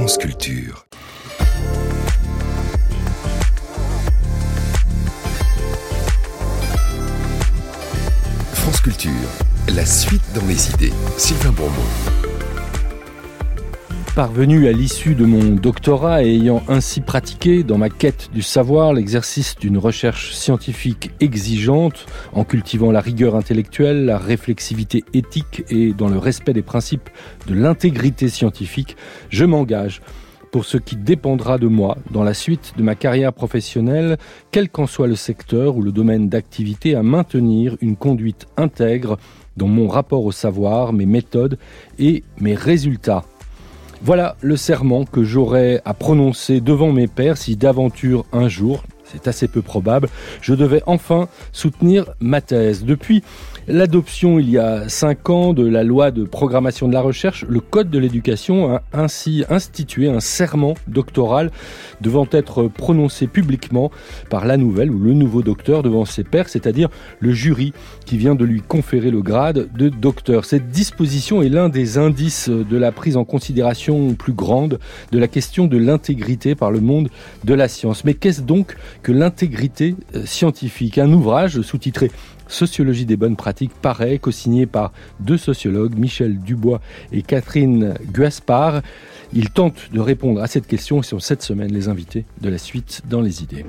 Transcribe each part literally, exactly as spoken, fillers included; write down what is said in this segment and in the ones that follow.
France Culture. France Culture, la suite dans les idées. Sylvain Bourmont. Parvenu à l'issue de mon doctorat et ayant ainsi pratiqué dans ma quête du savoir l'exercice d'une recherche scientifique exigeante en cultivant la rigueur intellectuelle, la réflexivité éthique et dans le respect des principes de l'intégrité scientifique, je m'engage pour ce qui dépendra de moi dans la suite de ma carrière professionnelle, quel qu'en soit le secteur ou le domaine d'activité, à maintenir une conduite intègre dans mon rapport au savoir, mes méthodes et mes résultats. Voilà le serment que j'aurais à prononcer devant mes pairs si d'aventure un jour, c'est assez peu probable, je devais enfin soutenir ma thèse. Depuis l'adoption il y a cinq ans de la loi de programmation de la recherche, le Code de l'éducation a ainsi institué un serment doctoral devant être prononcé publiquement par la nouvelle ou le nouveau docteur devant ses pairs, c'est-à-dire le jury qui vient de lui conférer le grade de docteur. Cette disposition est l'un des indices de la prise en considération plus grande de la question de l'intégrité par le monde de la science. Mais qu'est-ce donc que l'intégrité scientifique ? Un ouvrage sous-titré Sociologie des bonnes pratiques paraît, co-signé par deux sociologues, Michel Dubois et Catherine Guaspard. Ils tentent de répondre à cette question et sont cette semaine les invités de la suite dans les idées.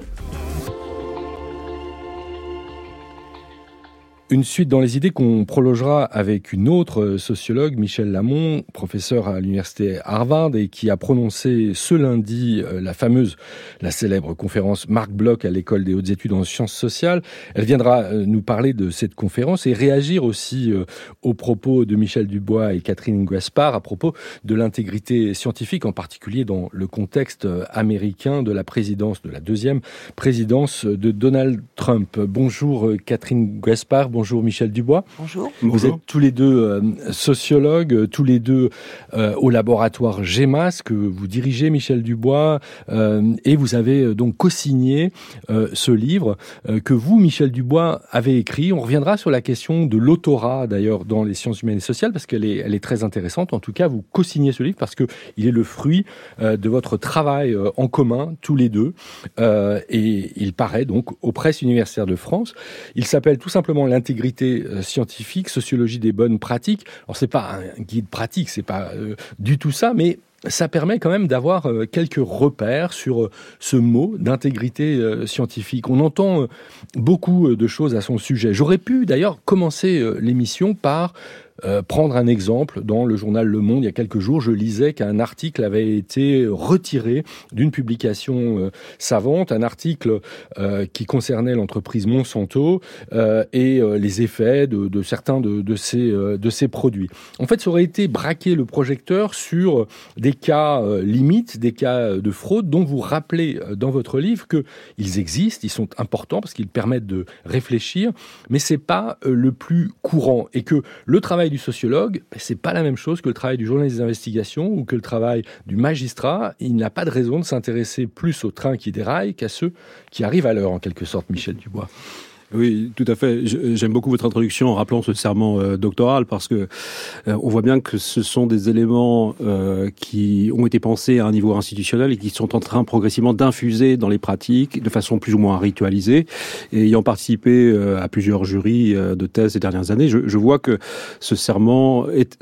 Une suite dans les idées qu'on prolongera avec une autre sociologue, Michel Lamont, professeur à l'université Harvard et qui a prononcé ce lundi la fameuse, la célèbre conférence Marc Bloch à l'école des hautes études en sciences sociales. Elle viendra nous parler de cette conférence et réagir aussi aux propos de Michel Dubois et Catherine Guaspard à propos de l'intégrité scientifique, en particulier dans le contexte américain de la présidence, de la deuxième présidence de Donald Trump. Bonjour Catherine Guaspard. Bonjour Michel Dubois. Bonjour. Vous Bonjour. êtes tous les deux euh, sociologues, tous les deux euh, au laboratoire GEMAS que vous dirigez, Michel Dubois, euh, et vous avez euh, donc co-signé euh, ce livre euh, que vous, Michel Dubois, avez écrit. On reviendra sur la question de l'autorat d'ailleurs dans les sciences humaines et sociales parce qu'elle est, elle est très intéressante. En tout cas, vous co-signez ce livre parce que il est le fruit euh, de votre travail euh, en commun tous les deux euh, et il paraît donc aux presses universitaires de France. Il s'appelle tout simplement l'intégrité scientifique, sociologie des bonnes pratiques. Alors c'est pas un guide pratique, c'est pas euh, du tout ça, mais ça permet quand même d'avoir euh, quelques repères sur euh, ce mot d'intégrité euh, scientifique. On entend euh, beaucoup euh, de choses à son sujet. J'aurais pu d'ailleurs commencer euh, l'émission par Euh, prendre un exemple. Dans le journal Le Monde, il y a quelques jours, je lisais qu'un article avait été retiré d'une publication euh, savante, un article euh, qui concernait l'entreprise Monsanto euh, et euh, les effets de, de certains de, de, ces, euh, de ces produits. En fait, ça aurait été braquer le projecteur sur des cas euh, limites, des cas de fraude dont vous rappelez euh, dans votre livre qu'ils existent, ils sont importants parce qu'ils permettent de réfléchir, mais c'est pas euh, le plus courant et que le travail du sociologue, c'est pas la même chose que le travail du journaliste d'investigation ou que le travail du magistrat. Il n'a pas de raison de s'intéresser plus aux trains qui déraillent qu'à ceux qui arrivent à l'heure, en quelque sorte, Michel Dubois. Oui, tout à fait. J'aime beaucoup votre introduction en rappelant ce serment euh, doctoral parce que euh, on voit bien que ce sont des éléments euh, qui ont été pensés à un niveau institutionnel et qui sont en train progressivement d'infuser dans les pratiques de façon plus ou moins ritualisée. Et ayant participé euh, à plusieurs jurys euh, de thèse ces dernières années, je, je vois que ce serment est,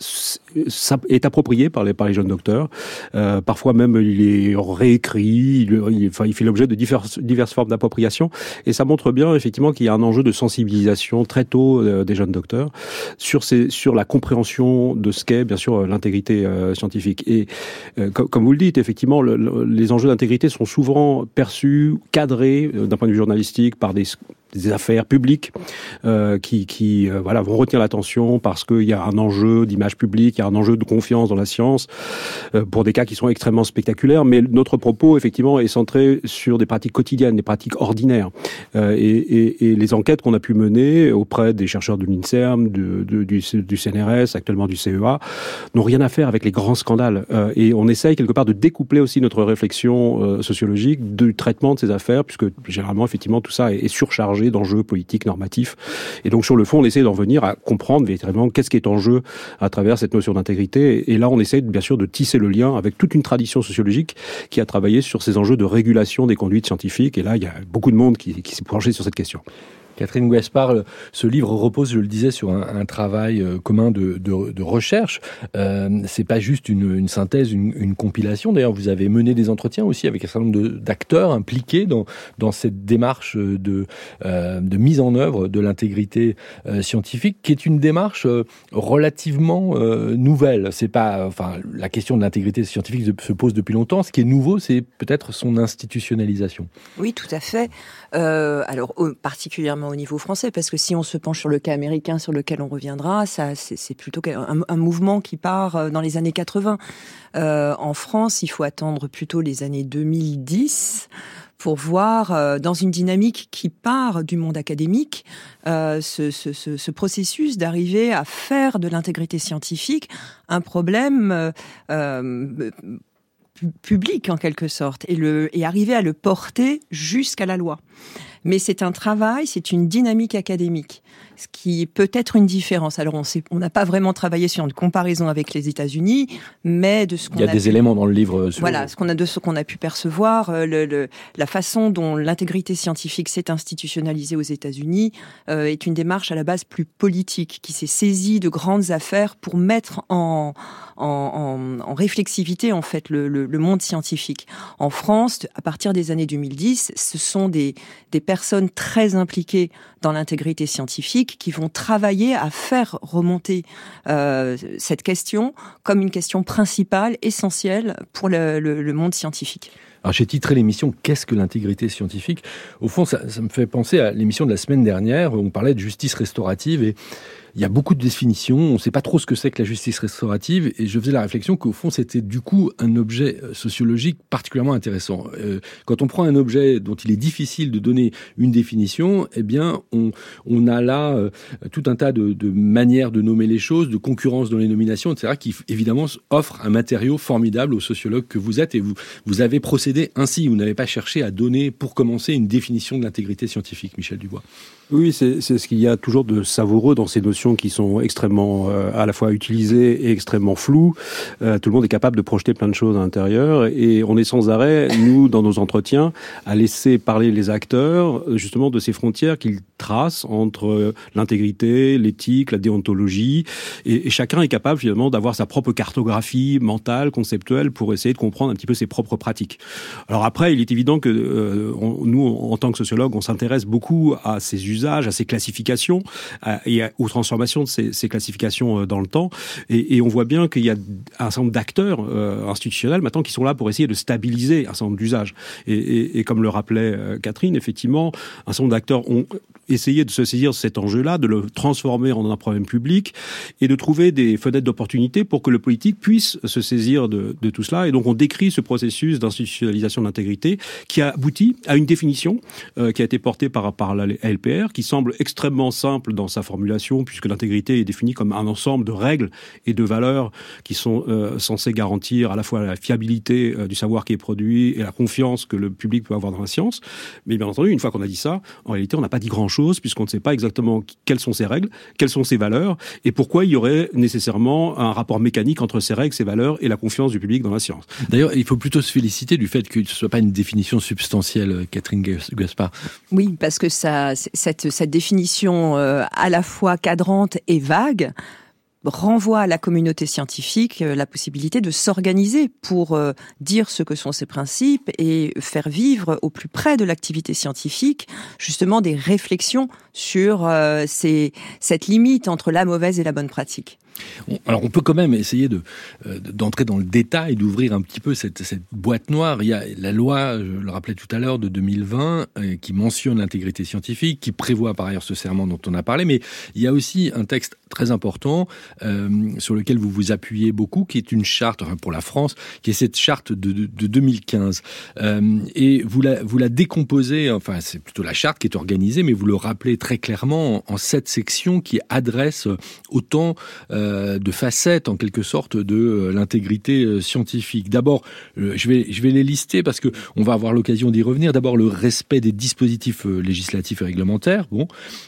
est approprié par les, par les jeunes docteurs. Euh, parfois même, il est réécrit, il, il, enfin, il fait l'objet de diverses, diverses formes d'appropriation. Et ça montre bien effectivement qu'il y a un enjeu de sensibilisation très tôt euh, des jeunes docteurs sur ces, sur la compréhension de ce qu'est bien sûr l'intégrité euh, scientifique. Et euh, com- comme vous le dites, effectivement, le, le, les enjeux d'intégrité sont souvent perçus, cadrés euh, d'un point de vue journalistique par des des affaires publiques euh, qui, qui euh, voilà, vont retenir l'attention parce qu'il y a un enjeu d'image publique, il y a un enjeu de confiance dans la science euh, pour des cas qui sont extrêmement spectaculaires. Mais notre propos, effectivement, est centré sur des pratiques quotidiennes, des pratiques ordinaires. Euh, et, et, et les enquêtes qu'on a pu mener auprès des chercheurs de l'INSERM, de, de, du, du C N R S, actuellement du C E A, n'ont rien à faire avec les grands scandales. Euh, et on essaye quelque part de découpler aussi notre réflexion euh, sociologique du traitement de ces affaires, puisque généralement, effectivement, tout ça est, est surchargé chargé d'enjeux politiques normatifs. Et donc sur le fond, on essaie d'en venir à comprendre véritablement qu'est-ce qui est en jeu à travers cette notion d'intégrité. Et là, on essaie bien sûr de tisser le lien avec toute une tradition sociologique qui a travaillé sur ces enjeux de régulation des conduites scientifiques. Et là, il y a beaucoup de monde qui, qui s'est penché sur cette question. Catherine Guespard, ce livre repose, je le disais, sur un, un travail commun de, de, de recherche. Euh, c'est pas juste une, une synthèse, une, une compilation. D'ailleurs, vous avez mené des entretiens aussi avec un certain nombre de, d'acteurs impliqués dans, dans cette démarche de, euh, de mise en œuvre de l'intégrité euh, scientifique, qui est une démarche euh, relativement euh, nouvelle. C'est pas, enfin, la question de l'intégrité scientifique se pose depuis longtemps. Ce qui est nouveau, c'est peut-être son institutionnalisation. Oui, tout à fait. Euh, alors, particulièrement au niveau français, parce que si on se penche sur le cas américain, sur lequel on reviendra, ça, c'est, c'est plutôt un, un mouvement qui part dans les années quatre-vingts. Euh, en France, il faut attendre plutôt les années deux mille dix pour voir, euh, dans une dynamique qui part du monde académique, euh, ce, ce, ce, ce processus d'arriver à faire de l'intégrité scientifique un problème euh, euh, public en quelque sorte, et, le, et arriver à le porter jusqu'à la loi. Mais c'est un travail, c'est une dynamique académique, ce qui peut être une différence. Alors on sait, on n'a pas vraiment travaillé sur une comparaison avec les États-Unis, mais de ce qu'on a... Il y a, a des pu, éléments dans le livre. Sur... Voilà, ce qu'on a, de ce qu'on a pu percevoir, le, le, la façon dont l'intégrité scientifique s'est institutionnalisée aux États-Unis euh, est une démarche à la base plus politique, qui s'est saisie de grandes affaires pour mettre en, en, en, en réflexivité en fait le, le, le monde scientifique. En France, à partir des années deux mille dix, ce sont des, des personnes très impliquées dans l'intégrité scientifique qui vont travailler à faire remonter euh, cette question comme une question principale, essentielle pour le, le, le monde scientifique. Alors j'ai titré l'émission « Qu'est-ce que l'intégrité scientifique ?» Au fond, ça, ça me fait penser à l'émission de la semaine dernière où on parlait de justice restaurative et il y a beaucoup de définitions, on ne sait pas trop ce que c'est que la justice restaurative, et je faisais la réflexion qu'au fond, c'était du coup un objet sociologique particulièrement intéressant. Euh, quand on prend un objet dont il est difficile de donner une définition, eh bien, on, on a là euh, tout un tas de, de manières de nommer les choses, de concurrence dans les nominations, et cetera, qui évidemment offre un matériau formidable aux sociologues que vous êtes, et vous, vous avez procédé ainsi. Vous n'avez pas cherché à donner, pour commencer, une définition de l'intégrité scientifique, Michel Dubois. Oui, c'est, c'est ce qu'il y a toujours de savoureux dans ces notions qui sont extrêmement euh, à la fois utilisées et extrêmement floues. Euh, tout le monde est capable de projeter plein de choses à l'intérieur et on est sans arrêt, nous, dans nos entretiens, à laisser parler les acteurs justement de ces frontières qu'ils tracent entre l'intégrité, l'éthique, la déontologie, et, et chacun est capable finalement d'avoir sa propre cartographie mentale, conceptuelle, pour essayer de comprendre un petit peu ses propres pratiques. Alors après, il est évident que euh, on, nous, en tant que sociologues, on s'intéresse beaucoup à ces usages, à ces classifications à, et à, aux transformations de ces, ces classifications dans le temps. Et, et on voit bien qu'il y a un certain nombre d'acteurs euh, institutionnels maintenant qui sont là pour essayer de stabiliser un certain nombre d'usages. Et, et, et comme le rappelait euh, Catherine, effectivement, un certain nombre d'acteurs ont essayé de se saisir de cet enjeu-là, de le transformer en un problème public et de trouver des fenêtres d'opportunité pour que le politique puisse se saisir de, de tout cela. Et donc on décrit ce processus d'institutionnalisation de l'intégrité qui a abouti à une définition euh, qui a été portée par, par la L P R, qui semble extrêmement simple dans sa formulation, puisque l'intégrité est définie comme un ensemble de règles et de valeurs qui sont euh, censées garantir à la fois la fiabilité euh, du savoir qui est produit et la confiance que le public peut avoir dans la science. Mais bien entendu, une fois qu'on a dit ça, en réalité, on n'a pas dit grand-chose, puisqu'on ne sait pas exactement quelles sont ces règles, quelles sont ces valeurs, et pourquoi il y aurait nécessairement un rapport mécanique entre ces règles, ces valeurs et la confiance du public dans la science. D'ailleurs, il faut plutôt se féliciter du fait que ce ne soit pas une définition substantielle, Catherine Guespard. Oui, parce que ça, cette, cette définition euh, à la fois cadrante et vague renvoie à la communauté scientifique euh, la possibilité de s'organiser pour euh, dire ce que sont ces principes et faire vivre au plus près de l'activité scientifique justement des réflexions sur euh, ces, cette limite entre la mauvaise et la bonne pratique. Alors on peut quand même essayer de, euh, d'entrer dans le détail, d'ouvrir un petit peu cette, cette boîte noire. Il y a la loi, je le rappelais tout à l'heure, de deux mille vingt, euh, qui mentionne l'intégrité scientifique, qui prévoit par ailleurs ce serment dont on a parlé, mais il y a aussi un texte très important euh, sur lequel vous vous appuyez beaucoup, qui est une charte, enfin pour la France, qui est cette charte de, de, de deux mille quinze. Euh, et vous la, vous la décomposez, enfin c'est plutôt la charte qui est organisée, mais vous le rappelez très clairement en, en sept sections qui adressent autant euh, euh, de facettes, en quelque sorte, de euh, l'intégrité euh, scientifique. D'abord, euh, je vais je vais les lister parce que on va avoir l'occasion d'y revenir. D'abord, le respect des dispositifs euh, législatifs et réglementaires. Bon.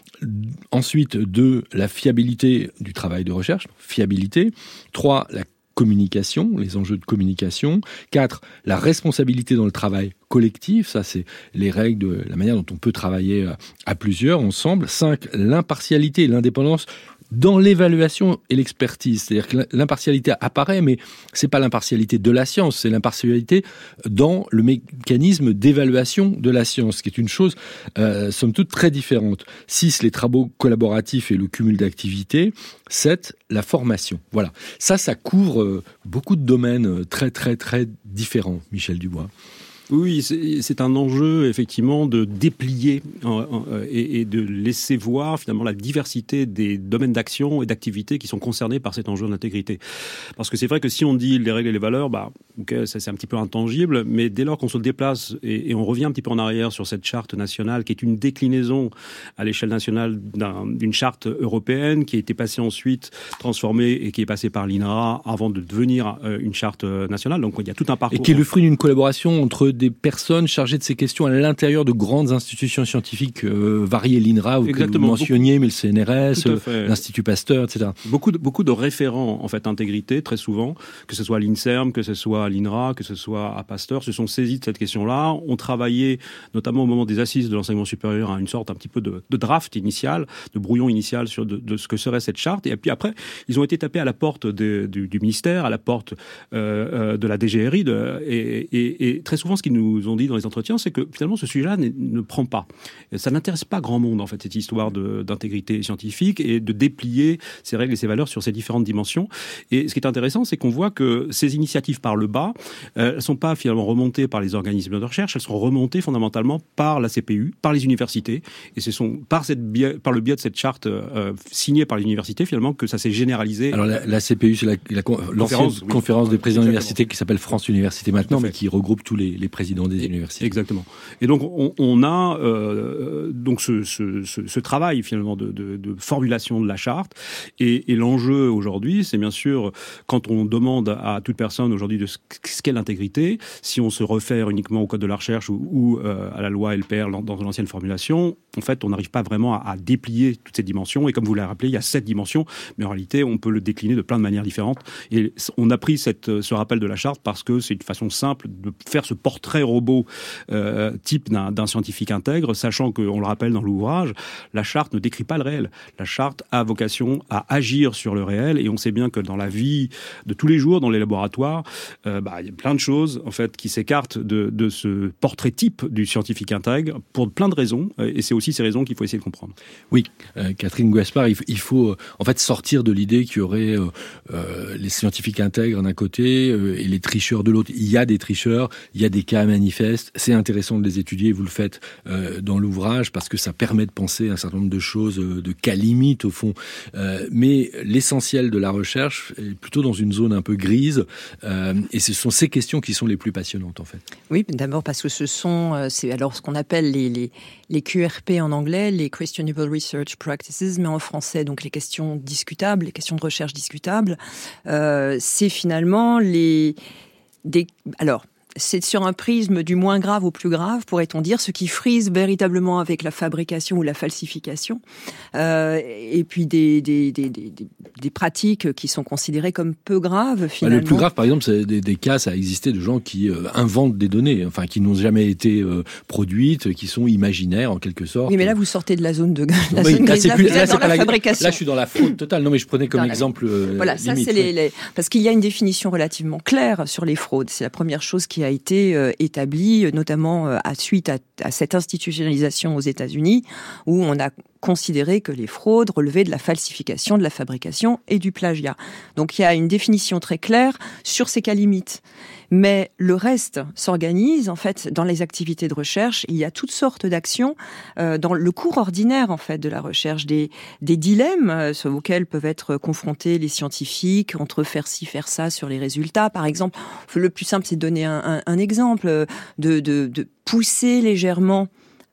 Ensuite, deux, la fiabilité du travail de recherche, fiabilité. Trois, la communication, les enjeux de communication. Quatre, la responsabilité dans le travail collectif, ça c'est les règles de la manière dont on peut travailler à plusieurs, ensemble. Cinq, l'impartialité et l'indépendance dans l'évaluation et l'expertise. C'est-à-dire que l'impartialité apparaît, mais c'est pas l'impartialité de la science, c'est l'impartialité dans le mécanisme d'évaluation de la science, qui est une chose, euh, somme toute, très différente. Six, les travaux collaboratifs et le cumul d'activités. Sept, la formation. Voilà. Ça, ça couvre euh, beaucoup de domaines très, très, très différents, Michel Dubois. Oui, c'est, c'est un enjeu effectivement de déplier euh, et, et de laisser voir finalement la diversité des domaines d'action et d'activité qui sont concernés par cet enjeu d'intégrité. Parce que c'est vrai que si on dit les règles et les valeurs, bah, ok, ça c'est un petit peu intangible, mais dès lors qu'on se déplace et, et on revient un petit peu en arrière sur cette charte nationale qui est une déclinaison à l'échelle nationale d'un, d'une charte européenne qui a été passée ensuite, transformée et qui est passée par l'I N R A avant de devenir euh, une charte nationale. Donc il y a tout un parcours. Et qui est le fruit d'une collaboration entre des personnes chargées de ces questions à l'intérieur de grandes institutions scientifiques euh, variées, l'I N R A, ou que vous mentionniez, mais le C N R S, euh, l'Institut Pasteur, et cetera. Beaucoup de, beaucoup de référents, en fait, intégrité, très souvent, que ce soit à l'INSERM, que ce soit à l'I N R A, que ce soit à Pasteur, se sont saisis de cette question-là, ont travaillé, notamment au moment des assises de l'enseignement supérieur, à une sorte un petit peu de, de draft initial, de brouillon initial sur de, de ce que serait cette charte, et puis après, ils ont été tapés à la porte de, du, du ministère, à la porte euh, de la D G R I, de, et, et, et très souvent, ce qui nous ont dit dans les entretiens, c'est que finalement ce sujet-là ne prend pas. Ça n'intéresse pas grand monde, en fait, cette histoire de, d'intégrité scientifique et de déplier ces règles et ces valeurs sur ces différentes dimensions. Et ce qui est intéressant, c'est qu'on voit que ces initiatives par le bas, euh, elles ne sont pas finalement remontées par les organismes de recherche, elles sont remontées fondamentalement par la C P U, par les universités. Et ce sont par, cette biais, par le biais de cette charte euh, signée par les universités, finalement, que ça s'est généralisé. Alors la, la C P U, c'est la, la, l'ancienne conférence, oui, conférence des présidents d'université qui s'appelle France Université maintenant, mais qui regroupe tous les, les présidents des universités. Exactement. Et donc on, on a euh, donc ce, ce, ce, ce travail finalement de, de, de formulation de la charte. Et, et l'enjeu aujourd'hui, c'est bien sûr quand on demande à toute personne aujourd'hui de ce qu'est l'intégrité, si on se réfère uniquement au code de la recherche ou, ou euh, à la loi L P R dans l'ancienne formulation, en fait on n'arrive pas vraiment à, à déplier toutes ces dimensions. Et comme vous l'avez rappelé, il y a sept dimensions, mais en réalité on peut le décliner de plein de manières différentes. Et on a pris cette, ce rappel de la charte parce que c'est une façon simple de faire ce portrait robot Euh, type d'un, d'un scientifique intègre, sachant qu'on le rappelle dans l'ouvrage, la charte ne décrit pas le réel. La charte a vocation à agir sur le réel, et on sait bien que dans la vie de tous les jours, dans les laboratoires, euh, bah, il y a plein de choses en fait qui s'écartent de, de ce portrait type du scientifique intègre pour plein de raisons, et c'est aussi ces raisons qu'il faut essayer de comprendre. Oui, euh, Catherine Gaspard, il, il faut euh, en fait sortir de l'idée qu'il y aurait euh, euh, les scientifiques intègres d'un côté euh, et les tricheurs de l'autre. Il y a des tricheurs, il y a des cas manifestes. C'est intéressant de les étudier, vous le faites euh, dans l'ouvrage, parce que ça permet de penser un certain nombre de choses, euh, de cas limites au fond. Euh, mais l'essentiel de la recherche est plutôt dans une zone un peu grise, euh, et ce sont ces questions qui sont les plus passionnantes en fait. Oui, d'abord parce que ce sont, c'est alors ce qu'on appelle les, les, les Q R P en anglais, les Questionable Research Practices, mais en français, donc les questions discutables, les questions de recherche discutables. Euh, c'est finalement les... Des, alors, c'est sur un prisme du moins grave au plus grave, pourrait-on dire, ce qui frise véritablement avec la fabrication ou la falsification, euh, et puis des, des, des, des, des pratiques qui sont considérées comme peu graves, finalement. Le plus grave, par exemple, c'est des, des cas, ça a existé de gens qui euh, inventent des données, enfin, qui n'ont jamais été euh, produites, qui sont imaginaires, en quelque sorte. Oui, mais là, vous sortez de la zone de la oui, zone là, grise, c'est là, plus, vous êtes là, dans la la fabrication. Là, je suis dans la fraude totale. Non, mais je prenais comme dans exemple euh, Voilà, ça, limite, c'est oui. les, les... Parce qu'il y a une définition relativement claire sur les fraudes. C'est la première chose qui a été euh, établie, notamment euh, à suite à, à cette institutionnalisation aux États-Unis, où on a considéré que les fraudes relevaient de la falsification, de la fabrication et du plagiat. Donc il y a une définition très claire sur ces cas limites. Mais le reste s'organise, en fait, dans les activités de recherche. Il y a toutes sortes d'actions euh, dans le cours ordinaire, en fait, de la recherche, des, des dilemmes euh, auxquels peuvent être confrontés les scientifiques, entre faire ci, faire ça sur les résultats. Par exemple, le plus simple, c'est de donner un, un, un exemple, de, de, de pousser légèrement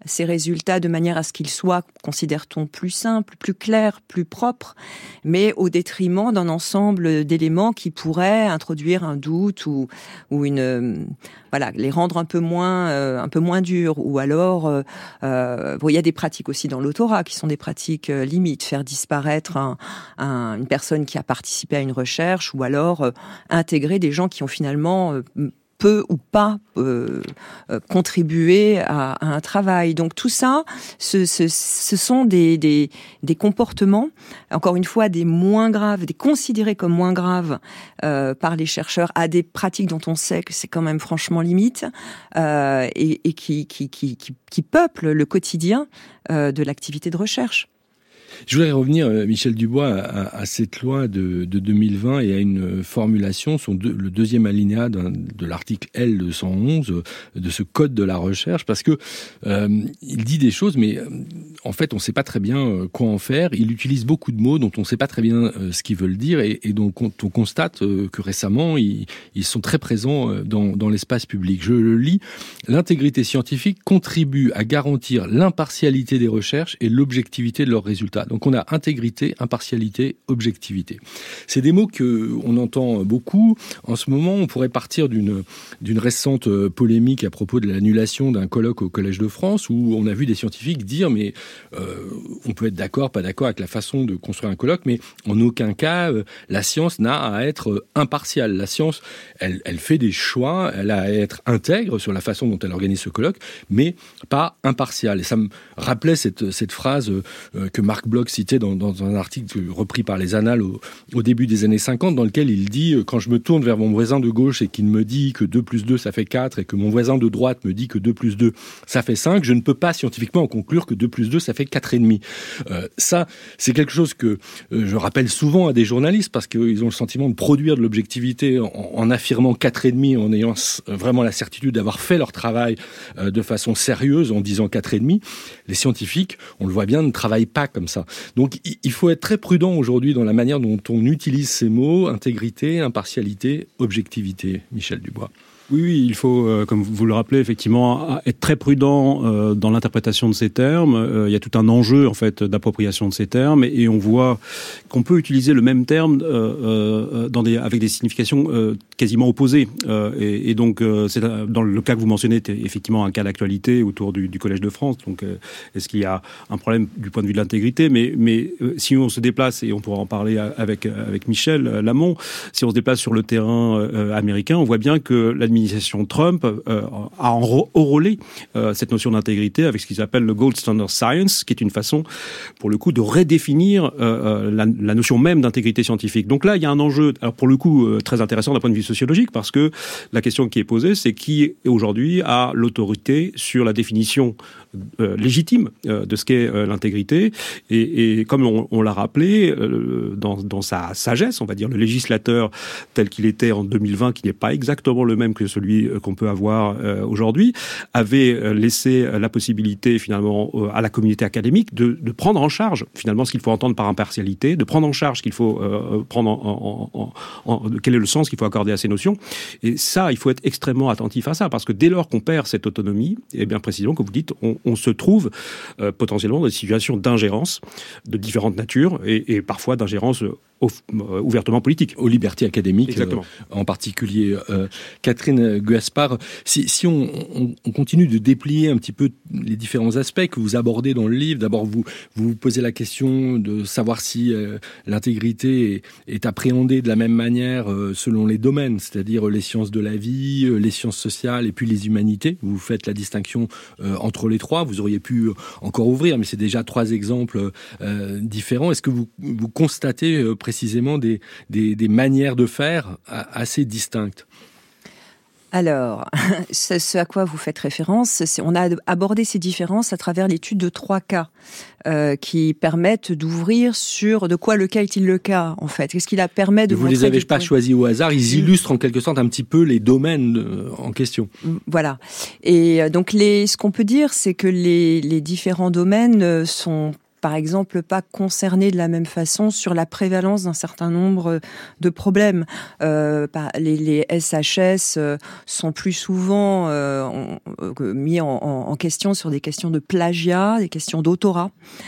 ces résultats de manière à ce qu'ils soient, considère-t-on, plus simples, plus clairs, plus propres, mais au détriment d'un ensemble d'éléments qui pourraient introduire un doute ou, ou une, euh, voilà, les rendre un peu moins, euh, un peu moins durs. Ou alors, euh, euh, bon, il y a des pratiques aussi dans l'autorat qui sont des pratiques euh, limites, faire disparaître un, un, une personne qui a participé à une recherche, ou alors euh, intégrer des gens qui ont finalement euh, peu ou pas euh, euh, contribuer à, à un travail. Donc tout ça, ce, ce, ce sont des, des, des comportements, encore une fois, des moins graves, des considérés comme moins graves euh, par les chercheurs, à des pratiques dont on sait que c'est quand même franchement limite, euh, et, et qui, qui, qui, qui, qui peuplent le quotidien euh, de l'activité de recherche. Je voudrais revenir, Michel Dubois, à, à cette loi de, de deux mille vingt et à une formulation, son deux, le deuxième alinéa de l'article L deux cent onze de ce code de la recherche, parce que euh, il dit des choses, mais euh, en fait, on ne sait pas très bien quoi en faire. Il utilise beaucoup de mots dont on ne sait pas très bien euh, ce qu'ils veulent dire, et, et donc on, on constate euh, que récemment, ils, ils sont très présents dans, dans l'espace public. Je le lis. L'intégrité scientifique contribue à garantir l'impartialité des recherches et l'objectivité de leurs résultats. Donc on a intégrité, impartialité, objectivité. C'est des mots que on entend beaucoup. En ce moment, on pourrait partir d'une d'une récente polémique à propos de l'annulation d'un colloque au Collège de France, où on a vu des scientifiques dire mais euh, on peut être d'accord, pas d'accord avec la façon de construire un colloque, mais en aucun cas euh, la science n'a à être impartiale. La science, elle, elle fait des choix, elle a à être intègre sur la façon dont elle organise ce colloque, mais pas impartiale. Et ça me rappelait cette cette phrase euh, que Marc Bloch cité dans, dans un article repris par les Annales au, au début des années cinquante, dans lequel il dit « Quand je me tourne vers mon voisin de gauche et qu'il me dit que deux plus deux, ça fait quatre, et que mon voisin de droite me dit que deux plus deux, ça fait cinq, je ne peux pas scientifiquement en conclure que deux plus deux, ça fait quatre et demi. Euh, » Ça, c'est quelque chose que euh, je rappelle souvent à des journalistes, parce qu'ils ont le sentiment de produire de l'objectivité en, en affirmant quatre et demi, en ayant vraiment la certitude d'avoir fait leur travail euh, de façon sérieuse, en disant quatre et demi. Les scientifiques, on le voit bien, ne travaillent pas comme ça. Donc il faut être très prudent aujourd'hui dans la manière dont on utilise ces mots, intégrité, impartialité, objectivité. Michel Dubois. Oui, oui, il faut, euh, comme vous le rappelez, effectivement, être très prudent euh, dans l'interprétation de ces termes. Euh, il y a tout un enjeu, en fait, d'appropriation de ces termes, et, et on voit qu'on peut utiliser le même terme euh, euh, dans des, avec des significations euh, quasiment opposées. Euh, et, et donc, euh, c'est, dans le cas que vous mentionnez, c'est effectivement un cas d'actualité autour du, du Collège de France. Donc, euh, est-ce qu'il y a un problème du point de vue de l'intégrité ? Mais, mais euh, si on se déplace, et on pourra en parler avec, avec Michel Lamont, si on se déplace sur le terrain euh, américain, on voit bien que l'administration L'administration Trump euh, a enrôlé euh, cette notion d'intégrité avec ce qu'ils appellent le Gold Standard Science, qui est une façon, pour le coup, de redéfinir euh, la, la notion même d'intégrité scientifique. Donc là, il y a un enjeu, alors pour le coup, euh, très intéressant d'un point de vue sociologique, parce que la question qui est posée, c'est qui aujourd'hui a l'autorité sur la définition euh, légitime euh, de ce qu'est euh, l'intégrité. Et, et comme on, on l'a rappelé, euh, dans, dans sa sagesse, on va dire, le législateur tel qu'il était en deux mille vingt, qui n'est pas exactement le même que celui qu'on peut avoir euh, aujourd'hui, avait laissé la possibilité finalement euh, à la communauté académique de, de prendre en charge finalement ce qu'il faut entendre par impartialité, de prendre en charge ce qu'il faut euh, prendre en, en, en, en quel est le sens qu'il faut accorder à ces notions. Et ça, il faut être extrêmement attentif à ça, parce que dès lors qu'on perd cette autonomie, et bien précisément, comme vous dites, on, on se trouve euh, potentiellement dans des situations d'ingérence de différentes natures, et, et parfois d'ingérence euh, ouvertement politique. Aux libertés académiques, euh, en particulier. Euh, Catherine Gaspard, si, si on, on, on continue de déplier un petit peu les différents aspects que vous abordez dans le livre, d'abord vous vous posez la question de savoir si euh, l'intégrité est, est appréhendée de la même manière euh, selon les domaines, c'est-à-dire les sciences de la vie, euh, les sciences sociales et puis les humanités. Vous faites la distinction euh, entre les trois. Vous auriez pu encore ouvrir, mais c'est déjà trois exemples euh, différents. Est-ce que vous, vous constatez euh, précisément des, des, des manières de faire assez distinctes? Alors, ce à quoi vous faites référence, c'est, on a abordé ces différences à travers l'étude de trois cas euh, qui permettent d'ouvrir sur de quoi le cas est-il le cas, en fait. Qu'est-ce qui la permet de vous montrer... Vous les avez pas choisis au hasard, ils illustrent en quelque sorte un petit peu les domaines en question. Voilà. Et donc, les, ce qu'on peut dire, c'est que les, les différents domaines sont par exemple, pas concernés de la même façon sur la prévalence d'un certain nombre de problèmes. Euh, les, les S H S sont plus souvent euh, mis en, en question sur des questions de plagiat, des questions d'autorat.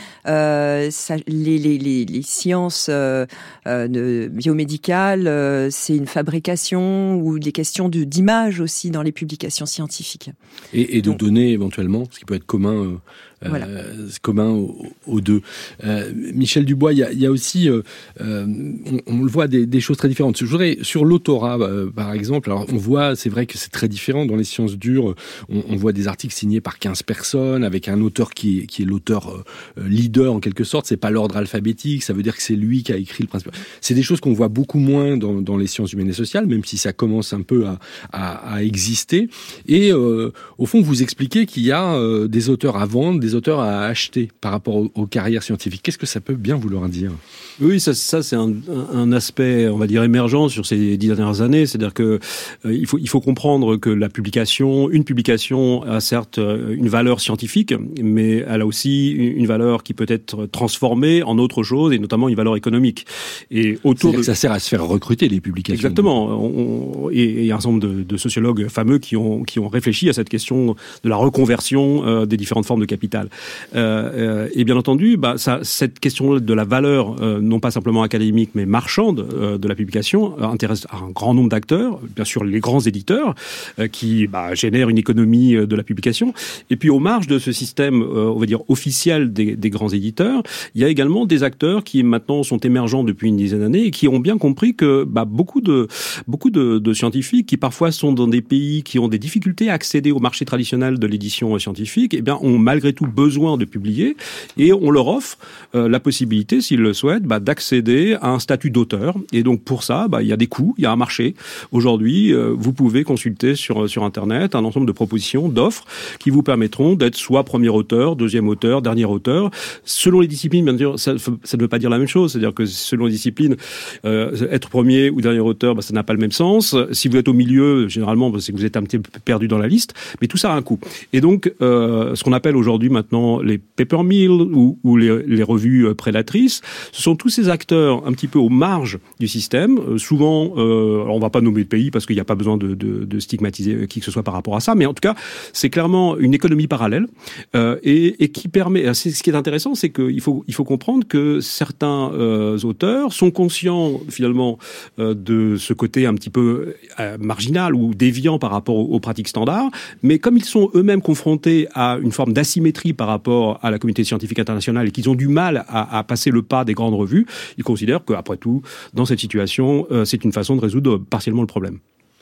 Euh, ça, les, les, les, les sciences euh, euh, biomédicales, euh, c'est une fabrication ou des questions de, d'image aussi dans les publications scientifiques. Et, et de Donc, données éventuellement, ce qui peut être commun, euh, voilà. euh, commun aux, aux deux. Euh, Michel Dubois, il y a, il y a aussi, euh, euh, on, on le voit, des, des choses très différentes. Je voudrais, sur l'autorat, euh, par exemple, alors on voit, c'est vrai que c'est très différent dans les sciences dures. On, on voit des articles signés par quinze personnes avec un auteur qui est, qui est l'auteur euh, leader en quelque sorte. C'est pas l'ordre alphabétique, ça veut dire que c'est lui qui a écrit le principe. C'est des choses qu'on voit beaucoup moins dans, dans les sciences humaines et sociales, même si ça commence un peu à, à, à exister. Et euh, au fond, vous expliquez qu'il y a euh, des auteurs à vendre, des auteurs à acheter par rapport aux, aux carrières scientifiques. Qu'est-ce que ça peut bien vouloir dire ? Oui, ça, ça c'est un, un aspect, on va dire, émergent sur ces dix dernières années. C'est-à-dire que euh, il faut il faut comprendre que la publication, une publication a certes une valeur scientifique, mais elle a aussi une valeur qui peut être transformée en autre chose, et notamment une valeur économique. Et autour de... que ça sert à se faire recruter les publications. Exactement. On, on, et il y a un certain nombre de, de sociologues fameux qui ont qui ont réfléchi à cette question de la reconversion euh, des différentes formes de capital. Euh, euh, et bien entendu, bah, ça, cette question de la valeur euh, non pas simplement académique, mais marchande euh, de la publication, euh, intéresse un grand nombre d'acteurs, bien sûr les grands éditeurs, euh, qui bah, génèrent une économie euh, de la publication. Et puis, aux marges de ce système, euh, on va dire, officiel des, des grands éditeurs, il y a également des acteurs qui maintenant sont émergents depuis une dizaine d'années et qui ont bien compris que bah, beaucoup de beaucoup de, de scientifiques qui parfois sont dans des pays qui ont des difficultés à accéder au marché traditionnel de l'édition scientifique, eh bien, ont malgré tout besoin de publier, et on leur offre euh, la possibilité, s'ils le souhaitent, bah, d'accéder à un statut d'auteur. Et donc pour ça, bah, il y a des coûts, il y a un marché. Aujourd'hui, euh, vous pouvez consulter sur sur Internet un ensemble de propositions, d'offres qui vous permettront d'être soit premier auteur, deuxième auteur, dernier auteur. Selon les disciplines, bien sûr, ça, ça ne veut pas dire la même chose. C'est-à-dire que selon les disciplines, euh, être premier ou dernier auteur, bah, ça n'a pas le même sens. Si vous êtes au milieu, généralement, bah, c'est que vous êtes un petit peu perdu dans la liste. Mais tout ça a un coût. Et donc, euh, ce qu'on appelle aujourd'hui maintenant les paper mills ou, ou les, les revues prédatrices, ce sont tous ces acteurs un petit peu aux marges du système. Euh, souvent, euh, alors on va pas nommer de pays parce qu'il n'y a pas besoin de, de, de stigmatiser qui que ce soit par rapport à ça, mais en tout cas, c'est clairement une économie parallèle euh, et, et qui permet. C'est, ce qui est intéressant, c'est qu'il faut il faut comprendre que certains euh, auteurs sont conscients finalement euh, de ce côté un petit peu euh, marginal ou déviant par rapport aux, aux pratiques standards, mais comme ils sont eux-mêmes confrontés à une forme d'asymétrie par rapport à la communauté scientifique internationale et qu'ils ont du mal à, à passer le pas des grandes revues, ils considèrent qu'après tout, dans cette situation, euh, c'est une façon de résoudre partiellement le problème.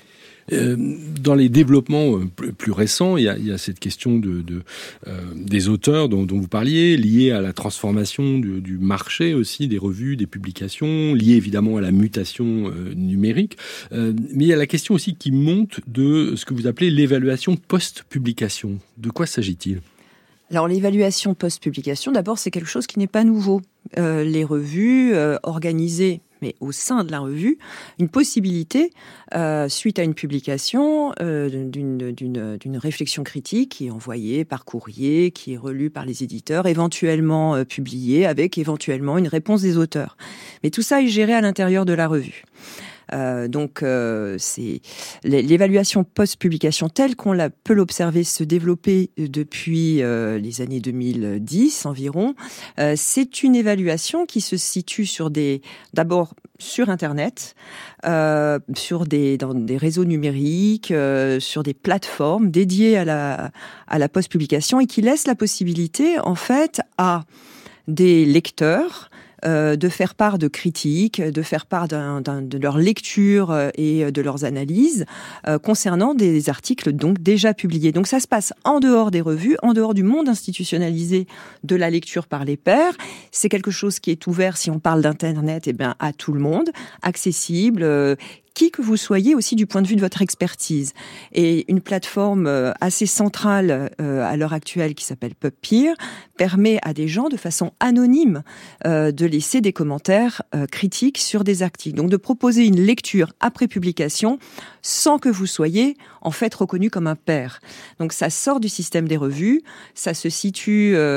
Euh, dans les développements plus, plus récents, il y a, il y a cette question de, de euh, des auteurs dont, dont vous parliez, liée à la transformation du, du marché aussi, des revues, des publications, liée évidemment à la mutation euh, numérique. Euh, mais il y a la question aussi qui monte de ce que vous appelez l'évaluation post-publication. De quoi s'agit-il ? Alors l'évaluation post-publication, d'abord, c'est quelque chose qui n'est pas nouveau. Euh, les revues euh, organisées, mais au sein de la revue, une possibilité, euh, suite à une publication, euh, d'une, d'une, d'une réflexion critique qui est envoyée par courrier, qui est relue par les éditeurs, éventuellement euh, publiée, avec éventuellement une réponse des auteurs. Mais tout ça est géré à l'intérieur de la revue. Euh, donc, euh, c'est l'évaluation post-publication telle qu'on l'a, peut l'observer se développer depuis euh, les années deux mille dix environ. Euh, c'est une évaluation qui se situe sur des, d'abord sur Internet, euh, sur des dans des réseaux numériques, euh, sur des plateformes dédiées à la à la post-publication et qui laisse la possibilité, en fait, à des lecteurs Euh, de faire part de critiques, de faire part d'un, d'un, de leur lecture et de leurs analyses euh, concernant des articles donc déjà publiés. Donc ça se passe en dehors des revues, en dehors du monde institutionnalisé de la lecture par les pairs. C'est quelque chose qui est ouvert, si on parle d'Internet, eh bien, à tout le monde, accessible, euh, qui que vous soyez aussi du point de vue de votre expertise. Et une plateforme assez centrale euh, à l'heure actuelle qui s'appelle PubPeer permet à des gens de façon anonyme euh, de laisser des commentaires euh, critiques sur des articles. Donc de proposer une lecture après publication sans que vous soyez en fait reconnu comme un pair. Donc ça sort du système des revues, ça se situe euh,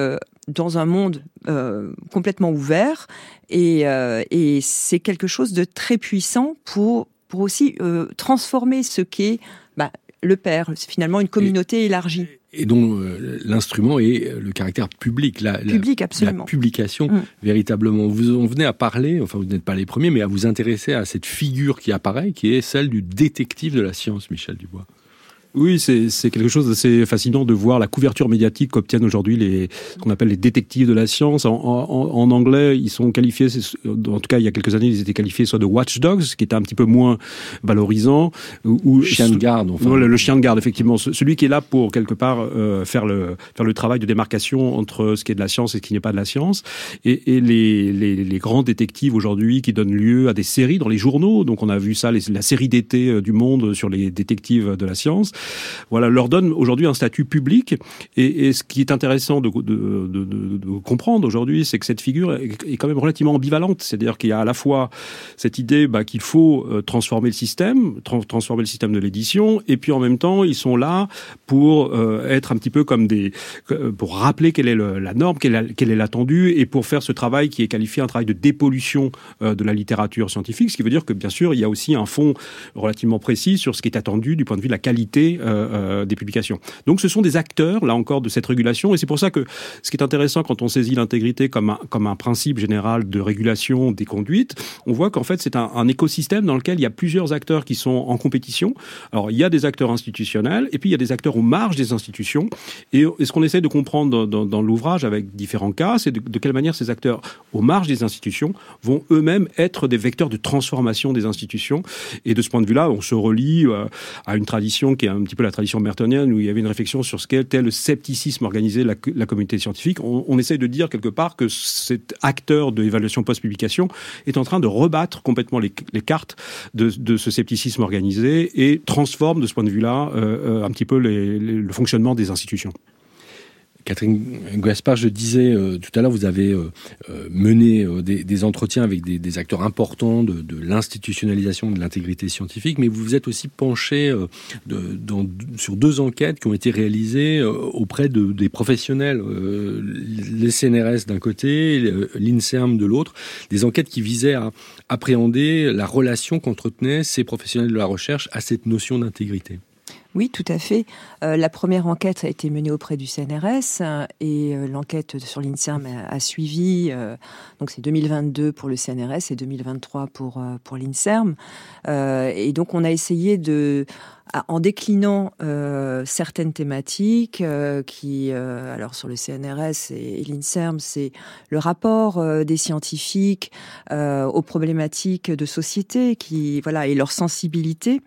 dans un monde euh, complètement ouvert, et, euh, et c'est quelque chose de très puissant pour, pour aussi euh, transformer ce qu'est bah, le père, c'est finalement une communauté et, élargie. Et dont euh, l'instrument est le caractère public, la, public, la, absolument. la publication, mmh. véritablement. Vous en venez à parler, enfin vous n'êtes pas les premiers, mais à vous intéresser à cette figure qui apparaît, qui est celle du détective de la science, Michel Dubois. Oui, c'est, c'est quelque chose d'assez fascinant de voir la couverture médiatique qu'obtiennent aujourd'hui les, ce qu'on appelle les détectives de la science. En, en, en anglais, ils sont qualifiés, en tout cas il y a quelques années, ils étaient qualifiés soit de watchdogs, ce qui était un petit peu moins valorisant. Ou, chien de garde, enfin. Voilà, le chien de garde, effectivement. Celui qui est là pour, quelque part, euh, faire, le, faire le travail de démarcation entre ce qui est de la science et ce qui n'est pas de la science. Et, et les, les, les grands détectives aujourd'hui qui donnent lieu à des séries dans les journaux. Donc on a vu ça, les, la série d'été du Monde sur les détectives de la science. Voilà, leur donne aujourd'hui un statut public. Et, et ce qui est intéressant de, de, de, de, de comprendre aujourd'hui, c'est que cette figure est, est quand même relativement ambivalente. C'est-à-dire qu'il y a à la fois cette idée bah, qu'il faut euh, transformer le système, tra- transformer le système de l'édition, et puis en même temps, ils sont là pour euh, être un petit peu comme des, pour rappeler quelle est le, la norme, quelle est, quelle est l'attendue, et pour faire ce travail qui est qualifié un travail de dépollution euh, de la littérature scientifique. Ce qui veut dire que bien sûr, il y a aussi un fond relativement précis sur ce qui est attendu du point de vue de la qualité Euh, euh, des publications. Donc ce sont des acteurs, là encore, de cette régulation, et c'est pour ça que ce qui est intéressant quand on saisit l'intégrité comme un, comme un principe général de régulation des conduites, on voit qu'en fait c'est un, un écosystème dans lequel il y a plusieurs acteurs qui sont en compétition. Alors il y a des acteurs institutionnels, et puis il y a des acteurs aux marges des institutions, et, et ce qu'on essaie de comprendre dans, dans, dans l'ouvrage avec différents cas, c'est de, de quelle manière ces acteurs aux marges des institutions vont eux-mêmes être des vecteurs de transformation des institutions, et de ce point de vue-là, on se relie euh, à une tradition qui est un petit peu la tradition mertonienne, où il y avait une réflexion sur ce qu'était le scepticisme organisé de la, la communauté scientifique. On, on essaye de dire quelque part que cet acteur de l'évaluation post-publication est en train de rebattre complètement les, les cartes de, de ce scepticisme organisé et transforme de ce point de vue-là euh, un petit peu les, les, le fonctionnement des institutions. Catherine Gaspard, je disais euh, tout à l'heure, vous avez euh, mené euh, des, des entretiens avec des, des acteurs importants de, de l'institutionnalisation de l'intégrité scientifique, mais vous vous êtes aussi penché euh, de, dans, sur deux enquêtes qui ont été réalisées euh, auprès de, des professionnels, euh, les C N R S d'un côté, l'INSERM de l'autre, des enquêtes qui visaient à appréhender la relation qu'entretenaient ces professionnels de la recherche à cette notion d'intégrité. Oui, tout à fait. Euh, la première enquête a été menée auprès du C N R S euh, et euh, l'enquête sur l'INSERM a, a suivi. Euh, donc c'est deux mille vingt-deux pour le C N R S et deux mille vingt-trois pour euh, pour l'INSERM. Euh, et donc on a essayé de, en déclinant euh, certaines thématiques euh, qui, euh, alors sur le C N R S et, et l'INSERM, c'est le rapport euh, des scientifiques euh, aux problématiques de société, qui voilà, et leur sensibilité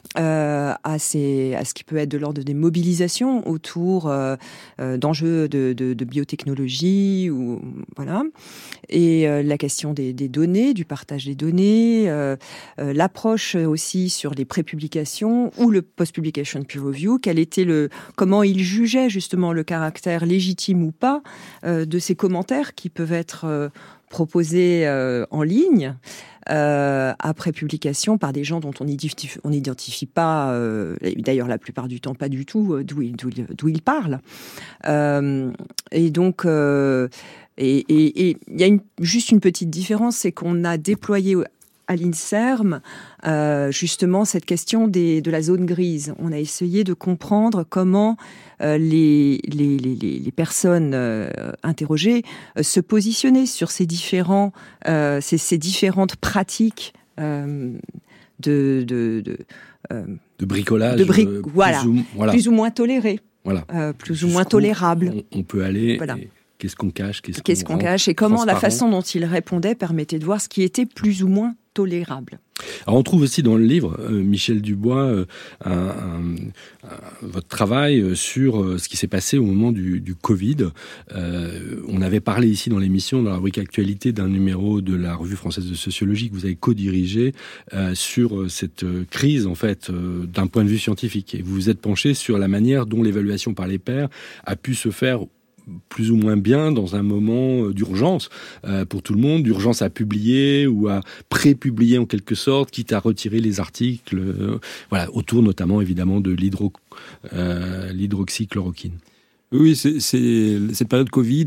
euh, à ces à ce qui peut être de l'ordre des mobilisations autour euh, euh, d'enjeux de, de, de biotechnologie ou voilà, et euh, la question des, des données, du partage des données, euh, euh, l'approche aussi sur les prépublications ou le post-publication peer review, quel était le, comment il jugeait justement le caractère légitime ou pas euh, de ces commentaires qui peuvent être euh, proposés euh, en ligne. Euh, après publication par des gens dont on n'identifie, on n'identifie pas, euh, d'ailleurs la plupart du temps pas du tout, euh, d'où ils, d'où, d'où ils parlent. Euh, et donc, euh, et il y a une, juste une petite différence, c'est qu'on a déployé à l'INSERM euh, justement cette question des, de la zone grise. On a essayé de comprendre comment euh, les, les, les, les personnes euh, interrogées euh, se positionnaient sur ces, différents, euh, ces, ces différentes pratiques euh, de... de, de euh, de bricolage, de bri- euh, voilà, plus, ou, voilà. plus ou moins tolérées, voilà. euh, plus ou moins tolérables. On, on peut aller... Voilà. Et... Qu'est-ce qu'on cache, qu'est-ce, qu'est-ce qu'on, qu'on cache et comment la façon dont il répondait permettait de voir ce qui était plus ou moins tolérable. Alors on trouve aussi dans le livre, euh, Michel Dubois, euh, un, un, un, votre travail sur euh, ce qui s'est passé au moment du, du Covid. Euh, on avait parlé ici dans l'émission, dans la rubrique Actualité, d'un numéro de la Revue française de sociologie que vous avez co-dirigé euh, sur cette crise, en fait, euh, d'un point de vue scientifique. Et vous vous êtes penché sur la manière dont l'évaluation par les pairs a pu se faire plus ou moins bien dans un moment d'urgence euh, pour tout le monde, d'urgence à publier ou à pré-publier en quelque sorte, quitte à retirer les articles, euh, voilà, autour notamment évidemment de l'hydro, euh, l'hydroxychloroquine. Oui, c'est, c'est, cette période Covid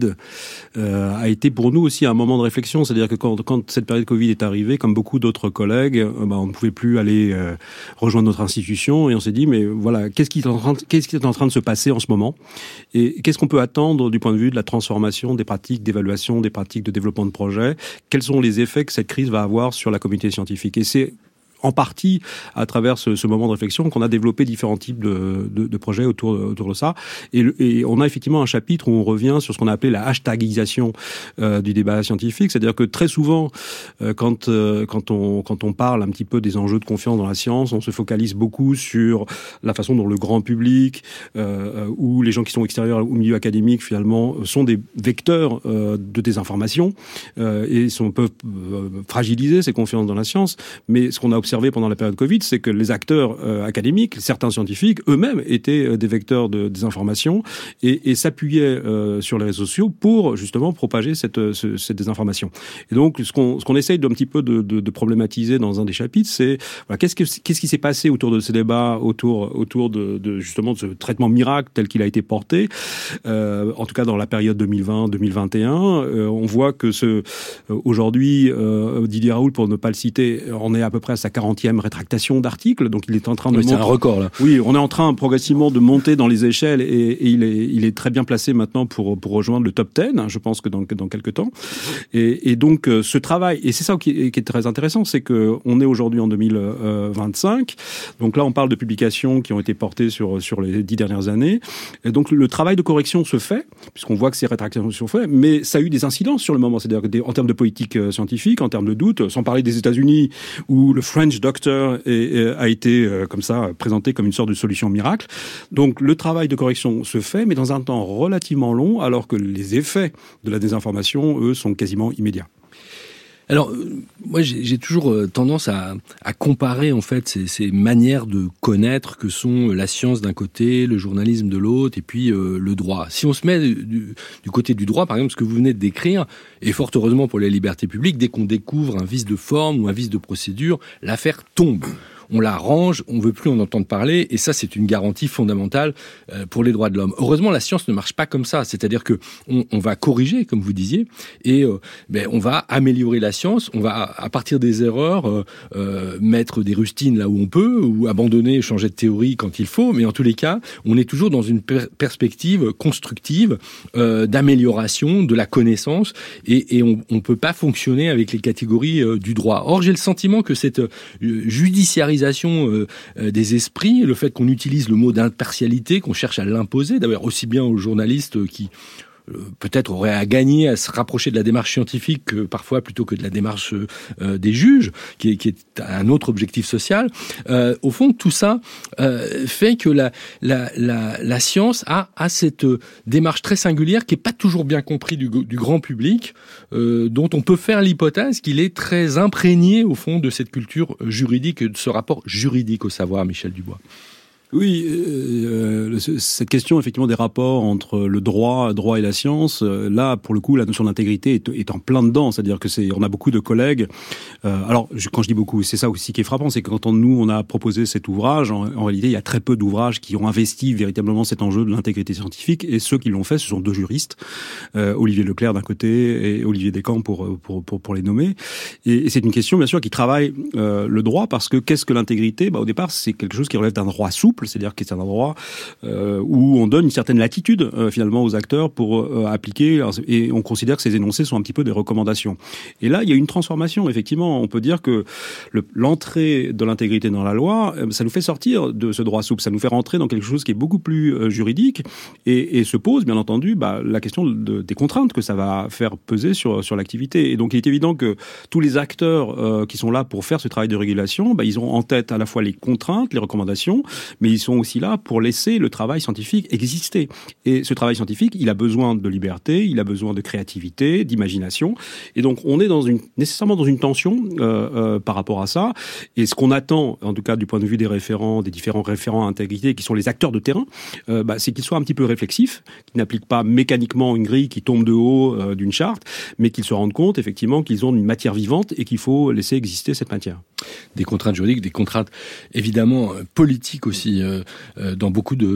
euh, a été pour nous aussi un moment de réflexion. C'est-à-dire que quand, quand cette période Covid est arrivée, comme beaucoup d'autres collègues, euh, bah, on ne pouvait plus aller euh, rejoindre notre institution et on s'est dit, mais voilà, qu'est-ce qui est en train de, qu'est-ce qui est en train de se passer en ce moment et qu'est-ce qu'on peut attendre du point de vue de la transformation des pratiques d'évaluation, des pratiques de développement de projets? Quels sont les effets que cette crise va avoir sur la communauté scientifique? Et c'est en partie à travers ce, ce moment de réflexion qu'on a développé différents types de, de, de projets autour, autour de ça. Et, et on a effectivement un chapitre où on revient sur ce qu'on a appelé la hashtagisation euh, du débat scientifique. C'est-à-dire que très souvent, euh, quand, euh, quand, on, quand on parle un petit peu des enjeux de confiance dans la science, on se focalise beaucoup sur la façon dont le grand public euh, ou les gens qui sont extérieurs au milieu académique, finalement, sont des vecteurs euh, de désinformation euh, et sont, peuvent euh, fragiliser ces confiances dans la science. Mais ce qu'on a observé pendant la période Covid, c'est que les acteurs euh, académiques, certains scientifiques, eux-mêmes étaient euh, des vecteurs de désinformation et, et s'appuyaient euh, sur les réseaux sociaux pour justement propager cette, ce, cette désinformation. Et donc, ce qu'on, ce qu'on essaye d'un petit peu de, de, de problématiser dans un des chapitres, c'est voilà, qu'est-ce, que, qu'est-ce qui s'est passé autour de ces débats, autour, autour de, de justement de ce traitement miracle tel qu'il a été porté, euh, en tout cas dans la période deux mille vingt deux mille vingt et un. Euh, on voit que ce, euh, aujourd'hui, euh, Didier Raoult, pour ne pas le citer, en est à peu près à sa quarantième rétractation d'articles, donc il est en train de oui, monter. C'est un record là. Oui, on est en train progressivement de monter dans les échelles et, et il est il est très bien placé maintenant pour pour rejoindre le top dix. Je pense que dans dans quelques temps. Et, et donc ce travail, et c'est ça qui est, qui est très intéressant, c'est que on est aujourd'hui en deux mille vingt-cinq. Donc là, on parle de publications qui ont été portées sur sur les dix dernières années. Et donc le travail de correction se fait, puisqu'on voit que ces rétractations sont faites, mais ça a eu des incidences sur le moment. C'est-à-dire que des, en termes de politique scientifique, en termes de doute, sans parler des États-Unis où le French Doctor est, est, a été euh, comme ça présenté comme une sorte de solution miracle. Donc le travail de correction se fait, mais dans un temps relativement long, alors que les effets de la désinformation, eux, sont quasiment immédiats. Alors, euh, moi, j'ai, j'ai toujours euh, tendance à, à comparer en fait ces, ces manières de connaître que sont la science d'un côté, le journalisme de l'autre, et puis euh, le droit. Si on se met du, du côté du droit, par exemple, ce que vous venez de décrire, et fort heureusement pour les libertés publiques, dès qu'on découvre un vice de forme ou un vice de procédure, l'affaire tombe. On la range, on veut plus en entendre parler, et ça, c'est une garantie fondamentale pour les droits de l'homme. Heureusement, la science ne marche pas comme ça, c'est-à-dire que on, on va corriger, comme vous disiez, et euh, ben, on va améliorer la science, on va, à partir des erreurs, euh, euh, mettre des rustines là où on peut, ou abandonner, changer de théorie quand il faut, mais en tous les cas, on est toujours dans une per- perspective constructive euh, d'amélioration de la connaissance, et, et on ne peut pas fonctionner avec les catégories euh, du droit. Or, j'ai le sentiment que cette euh, judiciarisation Euh, euh, des esprits, le fait qu'on utilise le mot d'impartialité, qu'on cherche à l'imposer, d'ailleurs aussi bien aux journalistes qui euh, peut-être auraient à gagner à se rapprocher de la démarche scientifique que parfois plutôt que de la démarche euh, des juges, qui est, qui est un autre objectif social. Euh, au fond, tout ça euh, fait que la, la, la, la science a, a cette démarche très singulière qui est pas toujours bien comprise du, du grand public, euh, dont on peut faire l'hypothèse qu'il est très imprégné au fond de cette culture juridique et de ce rapport juridique au savoir, Michel Dubois. Oui, euh, cette question effectivement des rapports entre le droit, droit et la science, euh, là pour le coup la notion d'intégrité est, est en plein dedans, c'est-à-dire que c'est, on a beaucoup de collègues. Euh, alors je, quand je dis beaucoup, c'est ça aussi qui est frappant, c'est que quand on, nous on a proposé cet ouvrage, en, en réalité il y a très peu d'ouvrages qui ont investi véritablement cet enjeu de l'intégrité scientifique, et ceux qui l'ont fait, ce sont deux juristes, euh, Olivier Leclerc d'un côté et Olivier Descamps pour pour pour, pour les nommer. Et, et c'est une question bien sûr qui travaille euh, le droit, parce que qu'est-ce que l'intégrité ? Bah, au départ c'est quelque chose qui relève d'un droit souple. C'est-à-dire que c'est un endroit euh, où on donne une certaine latitude euh, finalement aux acteurs pour euh, appliquer, et on considère que ces énoncés sont un petit peu des recommandations. Et là, il y a une transformation. Effectivement, on peut dire que le, l'entrée de l'intégrité dans la loi, euh, ça nous fait sortir de ce droit souple, ça nous fait rentrer dans quelque chose qui est beaucoup plus euh, juridique, et, et se pose bien entendu bah, la question de, des contraintes que ça va faire peser sur sur l'activité. Et donc, il est évident que tous les acteurs euh, qui sont là pour faire ce travail de régulation, bah, ils ont en tête à la fois les contraintes, les recommandations, mais ils sont aussi là pour laisser le travail scientifique exister. Et ce travail scientifique, il a besoin de liberté, il a besoin de créativité, d'imagination. Et donc, on est dans une, nécessairement dans une tension euh, euh, par rapport à ça. Et ce qu'on attend, en tout cas du point de vue des référents, des différents référents à intégrité, qui sont les acteurs de terrain, euh, bah, c'est qu'ils soient un petit peu réflexifs, qu'ils n'appliquent pas mécaniquement une grille qui tombe de haut euh, d'une charte, mais qu'ils se rendent compte, effectivement, qu'ils ont une matière vivante et qu'il faut laisser exister cette matière. Des contraintes juridiques, des contraintes évidemment politiques aussi, euh, euh, dans beaucoup de,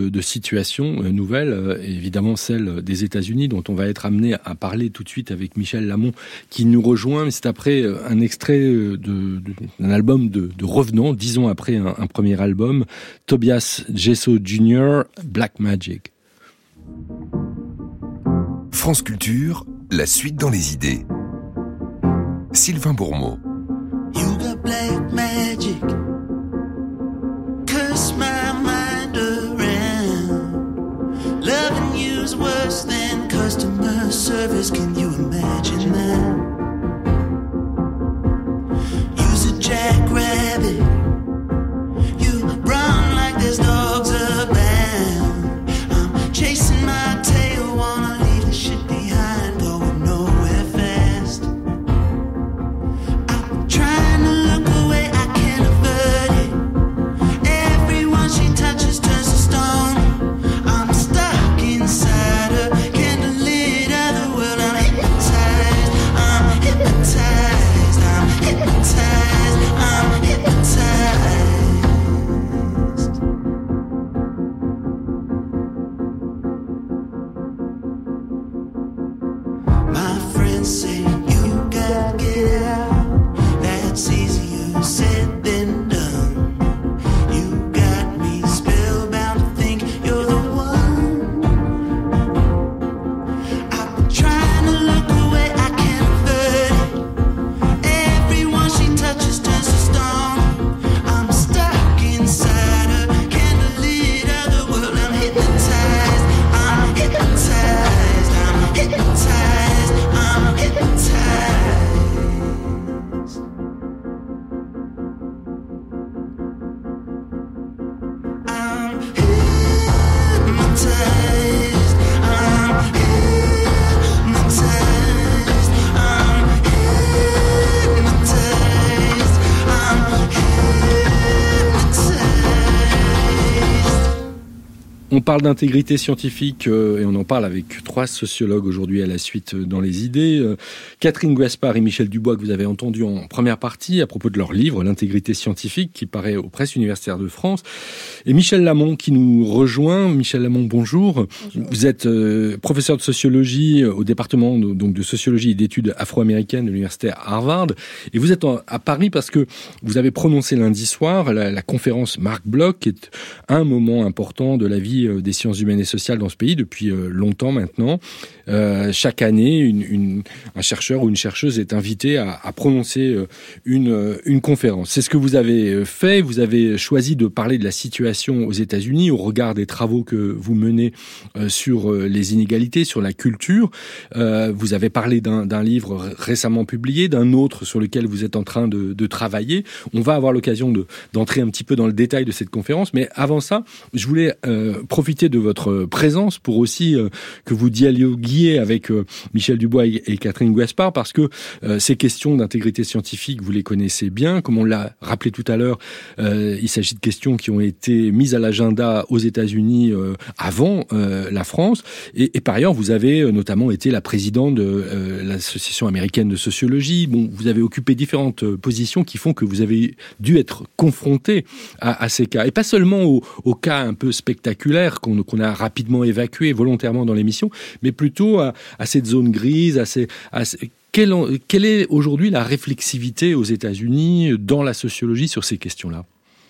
de, de situations euh, nouvelles, euh, évidemment celle des États-Unis, dont on va être amené à parler tout de suite avec Michel Lamon, qui nous rejoint. Mais c'est après euh, un extrait de, de, d'un album de, de revenants, dix ans après un, un premier album, Tobias Jesso junior, Black Magic. France Culture, la suite dans les idées. Sylvain Bourmeau. You got black magic, curse my mind around. Loving you's worse than customer service. Can you imagine that? You's a jackrabbit. You run like there's dogs abound. I'm chasing my tail, wanna leave the shit behind, going nowhere fast. I'm trying to look away, I can't avert it. Everyone she touches turns to stone. I'm stuck inside her candlelit other world. I'm hypnotized, I'm hypnotized, I'm hypnotized, I'm hypnotized. My friends say you gotta get out. That's easier said than done. You got me spellbound to think you're the one. I've been trying to look away, I can't avert it. Everyone she touches turns to stone. I'm stuck inside her candlelit other world. I'm hypnotized, I'm hypnotized, I'm hypnotized, I'm hypnotized. I'm hypnotized, I'm hypnotized, I'm hypnotized, I'm hypnotized. On parle d'intégrité scientifique euh, et on en parle avec trois sociologues aujourd'hui à la suite euh, dans les idées. Euh, Catherine Guaspard et Michel Dubois, que vous avez entendu en première partie à propos de leur livre, L'intégrité scientifique, qui paraît aux presses universitaires de France. Et Michel Lamon qui nous rejoint. Michel Lamon, bonjour. Bonjour. Vous êtes euh, professeur de sociologie au département de, donc de sociologie et d'études afro-américaines de l'université Harvard. Et vous êtes en, à Paris parce que vous avez prononcé lundi soir la, la conférence Marc Bloch, qui est un moment important de la vie des sciences humaines et sociales dans ce pays depuis longtemps maintenant. Euh, chaque année, une, une, un chercheur ou une chercheuse est invité à, à prononcer une, une conférence. C'est ce que vous avez fait. Vous avez choisi de parler de la situation aux États-Unis au regard des travaux que vous menez sur les inégalités, sur la culture. Euh, vous avez parlé d'un, d'un livre récemment publié, d'un autre sur lequel vous êtes en train de, de travailler. On va avoir l'occasion de, d'entrer un petit peu dans le détail de cette conférence. Mais avant ça, je voulais euh, profiter de votre présence pour aussi euh, que vous dialoguiez avec euh, Michel Dubois et, et Catherine Guaspard, parce que euh, ces questions d'intégrité scientifique, vous les connaissez bien. Comme on l'a rappelé tout à l'heure, euh, il s'agit de questions qui ont été mises à l'agenda aux États-Unis euh, avant euh, la France. Et, et par ailleurs, vous avez euh, notamment été la présidente de euh, l'Association américaine de sociologie. Bon, vous avez occupé différentes euh, positions qui font que vous avez dû être confronté à, à ces cas. Et pas seulement aux, aux cas un peu spectaculaires qu'on, qu'on a rapidement évacué volontairement dans l'émission, mais plutôt à, à cette zone grise, à ces, à ces, quelle, quelle est aujourd'hui la réflexivité aux États-Unis dans la sociologie sur ces questions-là?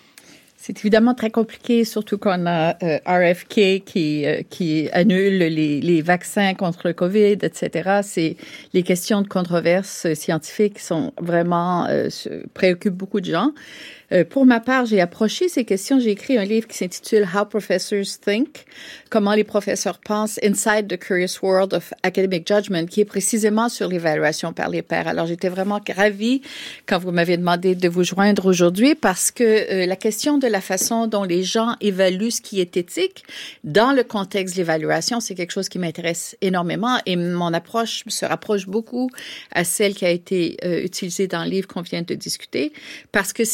C'est évidemment très compliqué, surtout qu'on a euh, R F K qui euh, qui annule les, les vaccins contre le COVID, et cetera. C'est les questions de controverse scientifique sont vraiment euh, préoccupent beaucoup de gens. Euh, pour ma part, j'ai approché ces questions. J'ai écrit un livre qui s'intitule How Professors Think, comment les professeurs pensent, Inside the Curious World of Academic Judgment, qui est précisément sur l'évaluation par les pairs. Alors, j'étais vraiment ravie quand vous m'avez demandé de vous joindre aujourd'hui parce que euh, la question de la façon dont les gens évaluent ce qui est éthique dans le contexte de l'évaluation, c'est quelque chose qui m'intéresse énormément et mon approche se rapproche beaucoup à celle qui a été euh, utilisée dans le livre qu'on vient de discuter parce que c'est vraiment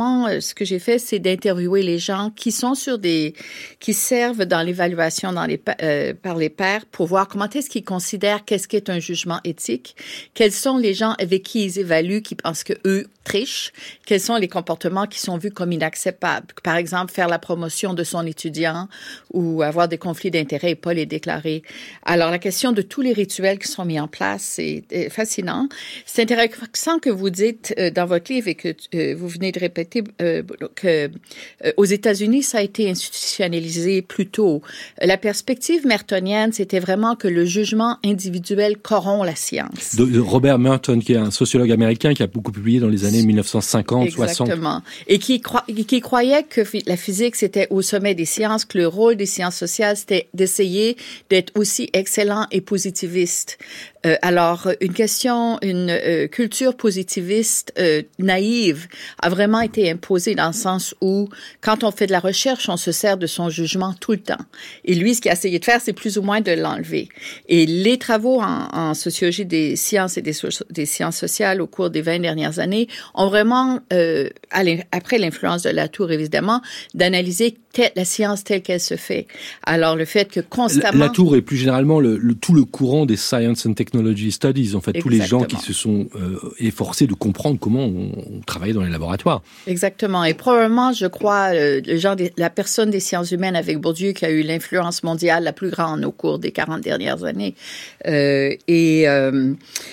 vraiment, ce que j'ai fait, c'est d'interviewer les gens qui sont sur des, qui servent dans l'évaluation dans les, euh, par les pairs pour voir comment est-ce qu'ils considèrent qu'est-ce qu'est un jugement éthique, quels sont les gens avec qui ils évaluent qui pensent que eux trichent, quels sont les comportements qui sont vus comme inacceptables. Par exemple, faire la promotion de son étudiant ou avoir des conflits d'intérêts et pas les déclarer. Alors, la question de tous les rituels qui sont mis en place, c'est fascinant. C'est intéressant que vous dites euh, dans votre livre et que euh, vous venez de répéter euh, que euh, aux États-Unis, ça a été institutionnalisé plus tôt. La perspective mertonienne, c'était vraiment que le jugement individuel corrompt la science. De, de Robert Merton, qui est un sociologue américain qui a beaucoup publié dans les années mille neuf cent cinquante, soixante. Exactement. Et qui, cro- qui croyait que la physique, c'était au sommet des sciences, que le rôle des sciences sociales, c'était d'essayer d'être aussi excellent et positiviste. Euh, alors, une question, une euh, culture positiviste euh, naïve a vraiment été imposée dans le sens où, quand on fait de la recherche, on se sert de son jugement tout le temps. Et lui, ce qu'il a essayé de faire, c'est plus ou moins de l'enlever. Et les travaux en, en sociologie des sciences et des, so- des sciences sociales au cours des vingt dernières années ont vraiment, euh, après l'influence de Latour, évidemment, d'analyser telle, la science telle qu'elle se fait. Alors, le fait que constamment... Latour est plus généralement le, le, tout le courant des Science and Technology Studies, en fait, Exactement. Tous les gens qui se sont euh, efforcés de comprendre comment on, on travaillait dans les laboratoires. Exactement. Et probablement, je crois, euh, le genre des, la personne des sciences humaines avec Bourdieu qui a eu l'influence mondiale la plus grande au cours des quarante dernières années. Euh, et... Euh,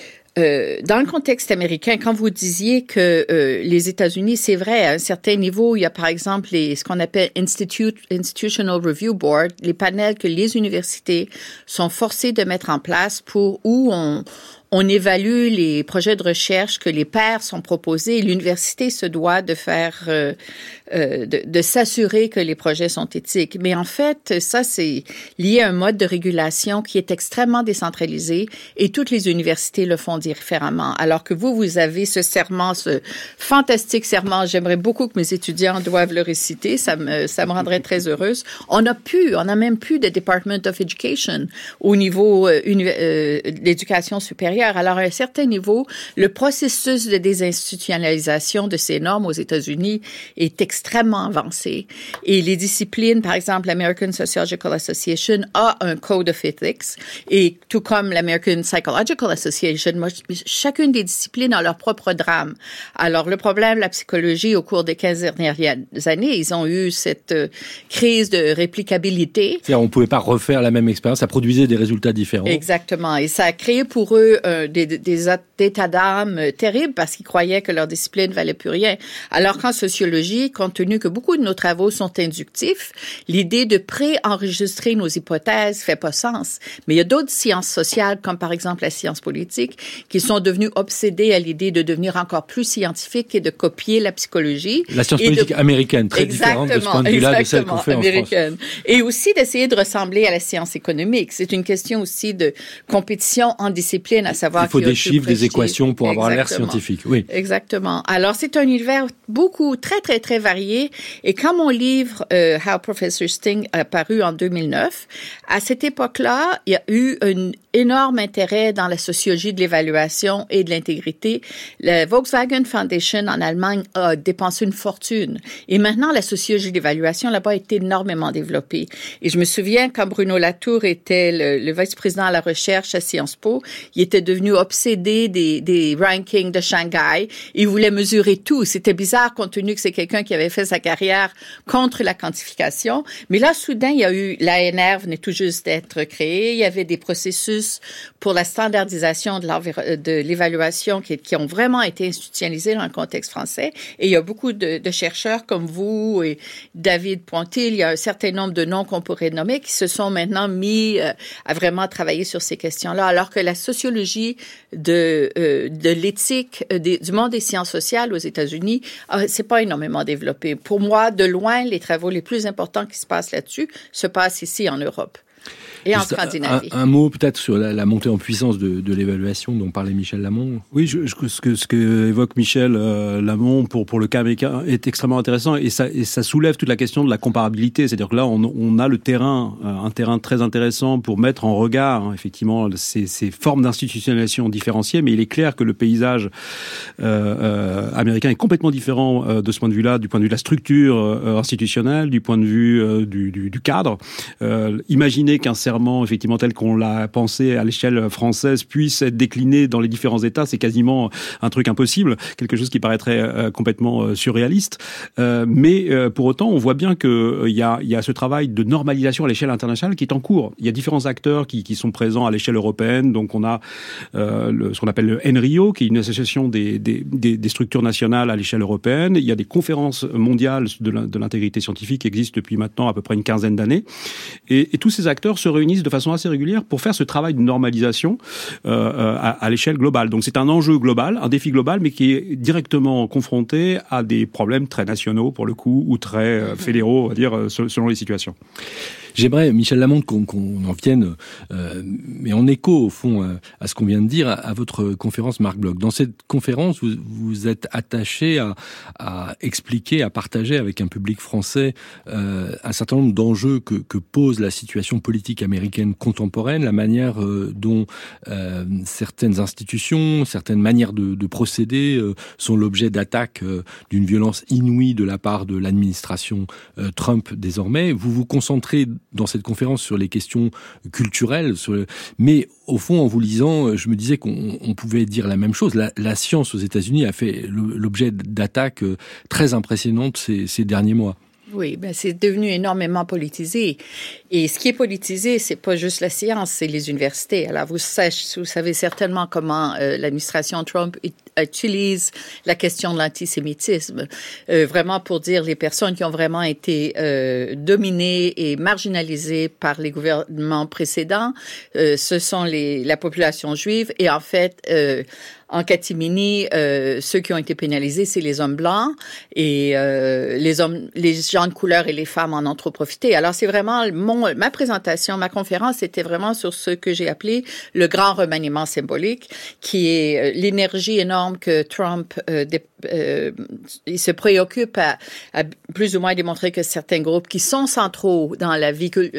Euh, dans le contexte américain, quand vous disiez que euh, les États-Unis, c'est vrai, à un certain niveau, il y a par exemple les, ce qu'on appelle Institute, Institutional Review Board, les panels que les universités sont forcées de mettre en place pour où on on évalue les projets de recherche que les pairs sont proposés et l'université se doit de faire, euh, euh, de, de s'assurer que les projets sont éthiques. Mais en fait, ça, c'est lié à un mode de régulation qui est extrêmement décentralisé et toutes les universités le font différemment. Alors que vous, vous avez ce serment, ce fantastique serment. J'aimerais beaucoup que mes étudiants doivent le réciter. Ça me, ça me rendrait très heureuse. On a pu, on a même plus de Department of Education au niveau euh, uni- euh, de l'éducation supérieure. Alors, à un certain niveau, le processus de désinstitutionnalisation de ces normes aux États-Unis est extrêmement avancé. Et les disciplines, par exemple, l'American Sociological Association a un Code of Ethics, et tout comme l'American Psychological Association, moi, chacune des disciplines a leur propre drame. Alors, le problème, la psychologie, au cours des quinze dernières années, ils ont eu cette euh, crise de réplicabilité. C'est-à-dire, on ne pouvait pas refaire la même expérience, ça produisait des résultats différents. Exactement. Et ça a créé pour eux euh, Des, des, des états d'âme terribles parce qu'ils croyaient que leur discipline valait plus rien. Alors qu'en sociologie, compte tenu que beaucoup de nos travaux sont inductifs, l'idée de pré-enregistrer nos hypothèses fait pas sens. Mais il y a d'autres sciences sociales, comme par exemple la science politique, qui sont devenues obsédées à l'idée de devenir encore plus scientifiques et de copier la psychologie. La science politique de... américaine, très exactement, différente de ce point de vue-là de celle qu'on fait américaine. en France. Et aussi d'essayer de ressembler à la science économique. C'est une question aussi de compétition en discipline, à savoir il faut des chiffres, des équations pour avoir l'air scientifique. Oui. Exactement. Alors, c'est un univers beaucoup, très, très, très varié. Et quand mon livre, euh, How Professor Sting, a paru en deux mille neuf, à cette époque-là, il y a eu un énorme intérêt dans la sociologie de l'évaluation et de l'intégrité. La Volkswagen Foundation en Allemagne a dépensé une fortune. Et maintenant, la sociologie de l'évaluation là-bas est énormément développée. Et je me souviens, quand Bruno Latour était le, le vice-président à la recherche à Sciences Po, il était devenu obsédé des, des rankings de Shanghai. Il voulait mesurer tout. C'était bizarre compte tenu que c'est quelqu'un qui avait fait sa carrière contre la quantification. Mais là, soudain, il y a eu, l'A N R venait tout juste d'être créé. Il y avait des processus pour la standardisation de, de l'évaluation qui, qui ont vraiment été institutionnalisés dans le contexte français. Et il y a beaucoup de, de chercheurs comme vous et David Pointil, il y a un certain nombre de noms qu'on pourrait nommer qui se sont maintenant mis euh, à vraiment travailler sur ces questions-là, alors que la sociologie de, euh, de l'éthique euh, des, du monde des sciences sociales aux États-Unis, euh, c'est pas énormément développé. Pour moi, de loin, les travaux les plus importants qui se passent là-dessus se passent ici en Europe. Et en Juste Scandinavie. Un, un mot peut-être sur la, la montée en puissance de, de l'évaluation dont parlait Michel Lamont. Oui, je, je, ce que ce que évoque Michel euh, Lamont pour pour le cas américain est extrêmement intéressant et ça et ça soulève toute la question de la comparabilité. C'est-à-dire que là, on, on a le terrain, euh, un terrain très intéressant pour mettre en regard hein, effectivement ces, ces formes d'institutionnalisation différenciées. Mais il est clair que le paysage euh, euh, américain est complètement différent euh, de ce point de vue-là, du point de vue de la structure euh, institutionnelle, du point de vue euh, du, du, du cadre. Euh, imaginez qu'un serment, effectivement, tel qu'on l'a pensé à l'échelle française, puisse être décliné dans les différents États, c'est quasiment un truc impossible, quelque chose qui paraîtrait euh, complètement euh, surréaliste. Euh, mais euh, pour autant, on voit bien qu'il euh, y, a, y a ce travail de normalisation à l'échelle internationale qui est en cours. Il y a différents acteurs qui, qui sont présents à l'échelle européenne. Donc, on a euh, le, ce qu'on appelle le N R I O, qui est une association des, des, des, des structures nationales à l'échelle européenne. Il y a des conférences mondiales de l'intégrité scientifique qui existent depuis maintenant à peu près une quinzaine d'années. Et, et tous ces acteurs se réunissent de façon assez régulière pour faire ce travail de normalisation euh, à, à l'échelle globale. Donc c'est un enjeu global, un défi global, mais qui est directement confronté à des problèmes très nationaux, pour le coup, ou très euh, fédéraux, on va dire, selon les situations. J'aimerais, Michel Lamont, qu'on qu'on en vienne, euh, mais en écho, au fond, à, à ce qu'on vient de dire, à, à votre conférence Marc Bloch. Dans cette conférence, vous, vous êtes attaché à, à expliquer, à partager avec un public français euh, un certain nombre d'enjeux que, que pose la situation politique américaine contemporaine, la manière euh, dont euh, certaines institutions, certaines manières de, de procéder euh, sont l'objet d'attaques euh, d'une violence inouïe de la part de l'administration euh, Trump désormais. Vous vous concentrez dans cette conférence sur les questions culturelles, sur le... mais au fond, en vous lisant, je me disais qu'on on pouvait dire la même chose. La, la science aux États-Unis a fait l'objet d'attaques très impressionnantes ces, ces derniers mois. Oui, ben c'est devenu énormément politisé. Et ce qui est politisé, c'est pas juste la science, c'est les universités. Alors, vous, sach, vous savez certainement comment euh, l'administration Trump utilise la question de l'antisémitisme, euh, vraiment pour dire les personnes qui ont vraiment été euh, dominées et marginalisées par les gouvernements précédents, euh, ce sont les, la population juive. Et en fait, euh, en catimini, euh, ceux qui ont été pénalisés, c'est les hommes blancs et euh, les hommes, les gens de couleur et les femmes en ont trop profité. Alors, c'est vraiment mon, ma présentation, ma conférence, c'était vraiment sur ce que j'ai appelé le grand remaniement symbolique, qui est euh, l'énergie énorme que Trump euh, dé, euh, il se préoccupe à, à plus ou moins démontrer que certains groupes qui sont centraux dans la vie euh,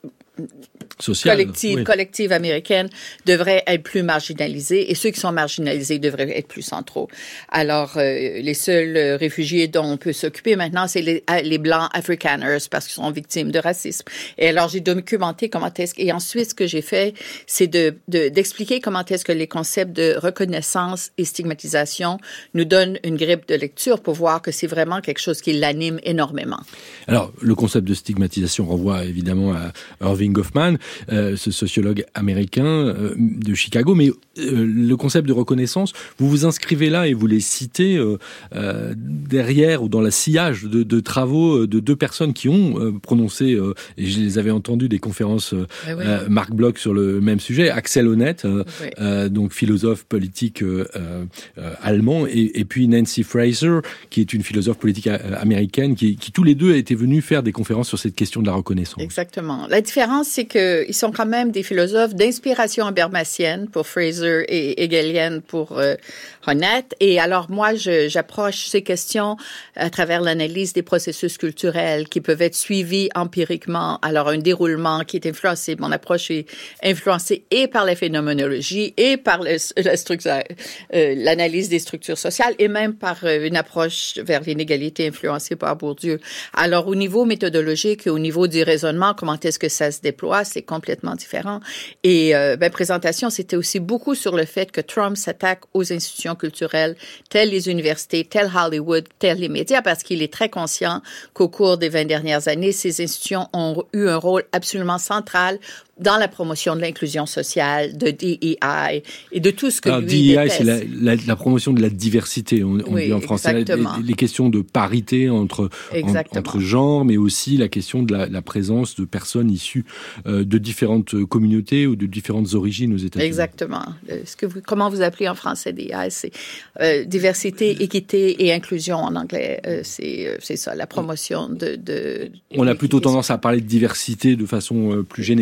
Sociale, collective, oui. collective américaine devraient être plus marginalisés et ceux qui sont marginalisés devraient être plus centraux. Alors, euh, les seuls euh, réfugiés dont on peut s'occuper maintenant, c'est les, les Blancs Afrikaners parce qu'ils sont victimes de racisme. Et alors, j'ai documenté comment est-ce... Et ensuite, ce que j'ai fait, c'est de, de, d'expliquer comment est-ce que les concepts de reconnaissance et stigmatisation nous donnent une grille de lecture pour voir que c'est vraiment quelque chose qui l'anime énormément. Alors, le concept de stigmatisation renvoie évidemment à Irving Goffman, Euh, ce sociologue américain euh, de Chicago, mais euh, le concept de reconnaissance, vous vous inscrivez là et vous les citez euh, euh, derrière ou dans la sillage de, de travaux de deux personnes qui ont euh, prononcé, euh, et je les avais entendues, des conférences euh, oui. euh, Marc Bloch sur le même sujet, Axel Honneth, euh, oui. euh, donc philosophe politique euh, euh, allemand, et, et puis Nancy Fraser, qui est une philosophe politique euh, américaine, qui, qui tous les deux étaient venus faire des conférences sur cette question de la reconnaissance. Exactement. La différence, c'est que ils sont quand même des philosophes d'inspiration habermasienne pour Fraser et hegelienne pour euh, Honneth. Et alors, moi, je, j'approche ces questions à travers l'analyse des processus culturels qui peuvent être suivis empiriquement. Alors, un déroulement qui est influencé, mon approche est influencée et par la phénoménologie et par le, la structure, euh, l'analyse des structures sociales et même par euh, une approche vers l'inégalité influencée par Bourdieu. Alors, au niveau méthodologique et au niveau du raisonnement, comment est-ce que ça se déploie, c'est complètement différent. Et euh, ma présentation, c'était aussi beaucoup sur le fait que Trump s'attaque aux institutions culturelles, telles les universités, telles Hollywood, telles les médias, parce qu'il est très conscient qu'au cours des vingt dernières années, ces institutions ont eu un rôle absolument central dans la promotion de l'inclusion sociale, de D E I et de tout ce que Alors, lui D E I, déteste. c'est la, la, la promotion de la diversité, on, on oui, dit en français, les, les questions de parité entre, en, entre genres, mais aussi la question de la, la présence de personnes issues euh, de différentes communautés ou de différentes origines aux États-Unis. Exactement. Ce que vous, comment vous appelez en français D E I, c'est euh, diversité, équité et inclusion en anglais. Euh, c'est, euh, c'est ça, la promotion de... de on a plutôt tendance à parler de diversité de façon euh, plus générique. Plus générale.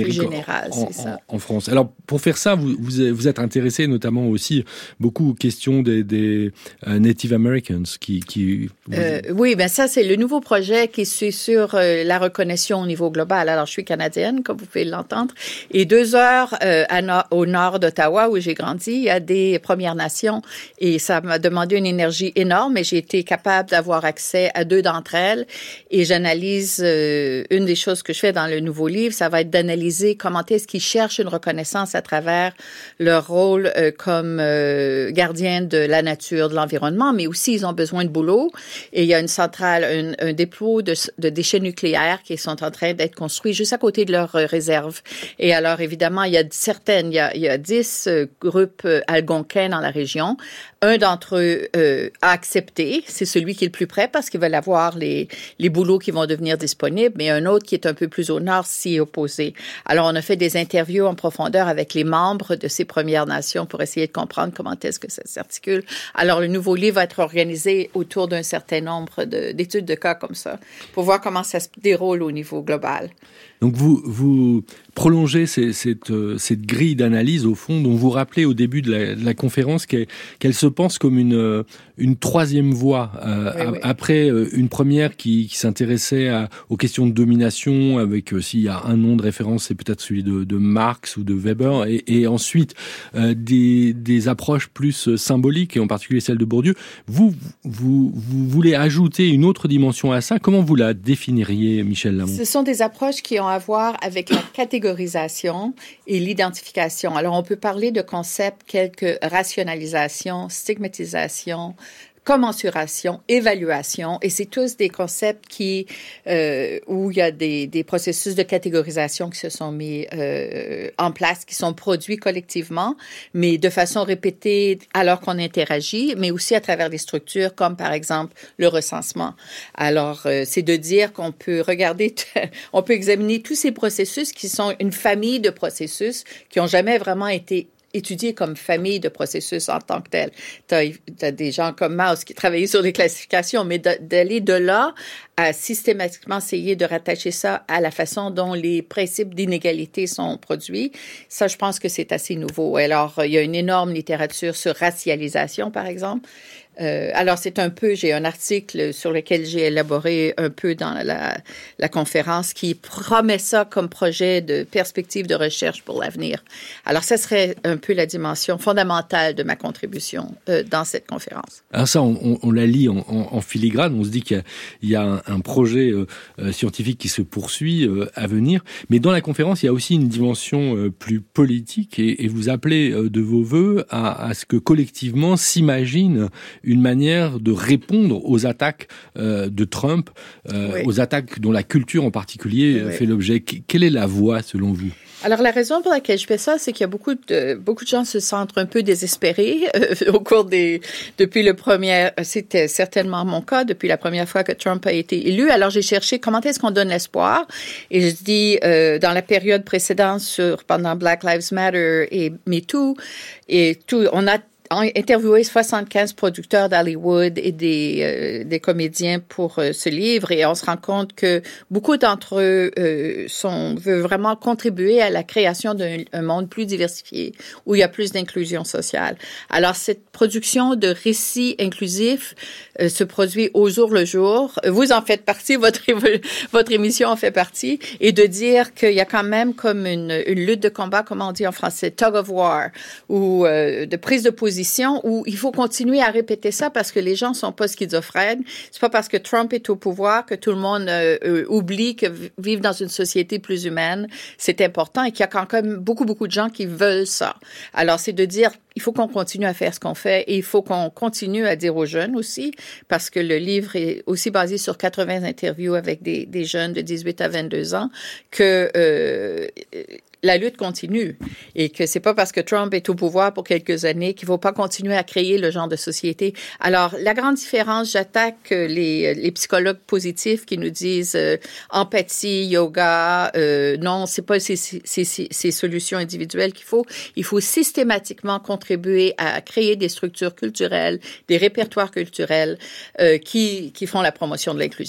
général, en, c'est ça. En, en France. Alors, pour faire ça, vous, vous, vous êtes intéressé notamment aussi beaucoup aux questions des, des uh, Native Americans qui... qui euh, oui, ben ça, c'est le nouveau projet qui suit sur euh, la reconnaissance au niveau global. Alors, je suis canadienne, comme vous pouvez l'entendre, et deux heures euh, à no- au nord d'Ottawa, où j'ai grandi, il y a des Premières Nations, et ça m'a demandé une énergie énorme, et j'ai été capable d'avoir accès à deux d'entre elles, et j'analyse, euh, une des choses que je fais dans le nouveau livre, ça va être d'analyser comment est-ce qu'ils cherchent une reconnaissance à travers leur rôle euh, comme euh, gardiens de la nature, de l'environnement, mais aussi ils ont besoin de boulot. Et il y a une centrale, un, un dépôt de, de déchets nucléaires qui sont en train d'être construits juste à côté de leur euh, réserve. Et alors, évidemment, il y a certaines, il y a, il y a dix euh, groupes euh, algonquins dans la région. Un d'entre eux euh, a accepté, c'est celui qui est le plus près parce qu'ils veulent avoir les, les boulots qui vont devenir disponibles, mais un autre qui est un peu plus au nord s'y est opposé. Alors, on a fait des interviews en profondeur avec les membres de ces Premières Nations pour essayer de comprendre comment est-ce que ça s'articule. Alors, le nouveau livre va être organisé autour d'un certain nombre de, d'études de cas comme ça pour voir comment ça se déroule au niveau global. Donc, vous, vous prolongez ces, cette, cette grille d'analyse, au fond, dont vous rappelez au début de la, de la conférence qu'elle, qu'elle se pense comme une, une troisième voie, euh, oui, oui. après une première qui, qui s'intéressait à, aux questions de domination, avec, euh, s'il y a un nom de référence, c'est peut-être celui de, de Marx ou de Weber, et, et ensuite euh, des, des approches plus symboliques, et en particulier celle de Bourdieu. Vous, vous, vous voulez ajouter une autre dimension à ça. Comment vous la définiriez, Michèle Lamont? Ce sont des approches qui ont à voir avec la catégorisation et l'identification. Alors, on peut parler de concepts tels que rationalisation, stigmatisation, commensuration, évaluation, et c'est tous des concepts qui euh, où il y a des, des processus de catégorisation qui se sont mis euh, en place, qui sont produits collectivement, mais de façon répétée alors qu'on interagit, mais aussi à travers des structures comme par exemple le recensement. Alors, euh, c'est de dire qu'on peut regarder, on peut examiner tous ces processus qui sont une famille de processus qui ont jamais vraiment été étudier comme famille de processus en tant que tel. Tu as des gens comme Mauss qui travaillaient sur les classifications, mais d'aller de là à systématiquement essayer de rattacher ça à la façon dont les principes d'inégalité sont produits, ça, je pense que c'est assez nouveau. Alors, il y a une énorme littérature sur racialisation, par exemple. Euh, alors, c'est un peu, j'ai un article sur lequel j'ai élaboré un peu dans la, la conférence qui promet ça comme projet de perspective de recherche pour l'avenir. Alors, ça serait un peu la dimension fondamentale de ma contribution euh, dans cette conférence. Alors ça, on, on, on la lit en, en, en filigrane, on se dit qu'il y a, il y a un, un projet euh, scientifique qui se poursuit euh, à venir, mais dans la conférence, il y a aussi une dimension euh, plus politique, et, et vous appelez euh, de vos voeux à, à ce que collectivement s'imagine une manière de répondre aux attaques euh, de Trump, euh, oui. aux attaques dont la culture en particulier oui. fait l'objet. Quelle est la voie selon vous? Alors, la raison pour laquelle je fais ça, c'est qu'il y a beaucoup de, beaucoup de gens se sentent un peu désespérés euh, au cours des, depuis le premier, c'était certainement mon cas, depuis la première fois que Trump a été élu. Alors, j'ai cherché comment est-ce qu'on donne l'espoir. Et je dis, euh, dans la période précédente sur, pendant Black Lives Matter et MeToo, et tout, on a interviewé soixante-quinze producteurs d'Hollywood et des, euh, des comédiens pour euh, ce livre, et on se rend compte que beaucoup d'entre eux euh, sont, veulent vraiment contribuer à la création d'un monde plus diversifié, où il y a plus d'inclusion sociale. Alors, cette production de récits inclusifs euh, se produit au jour le jour. Vous en faites partie, votre, votre émission en fait partie, et de dire qu'il y a quand même comme une, une lutte de combat, comment on dit en français, tug of war, ou euh, de prise de position, où il faut continuer à répéter ça parce que les gens sont pas schizophrènes. C'est pas parce que Trump est au pouvoir que tout le monde euh, euh, oublie que vivre dans une société plus humaine, c'est important, et qu'il y a quand même beaucoup, beaucoup de gens qui veulent ça. Alors, c'est de dire, il faut qu'on continue à faire ce qu'on fait, et il faut qu'on continue à dire aux jeunes aussi, parce que le livre est aussi basé sur quatre-vingts interviews avec des, des jeunes de dix-huit à vingt-deux ans, que euh, la lutte continue, et que c'est pas parce que Trump est au pouvoir pour quelques années qu'il faut pas continuer à créer le genre de société. Alors, la grande différence, j'attaque les, les psychologues positifs qui nous disent euh, empathie, yoga, euh, non, c'est pas ces, ces, ces, ces solutions individuelles qu'il faut. Il faut systématiquement contribuer à créer des structures culturelles, des répertoires culturels euh, qui, qui font la promotion de l'inclusion.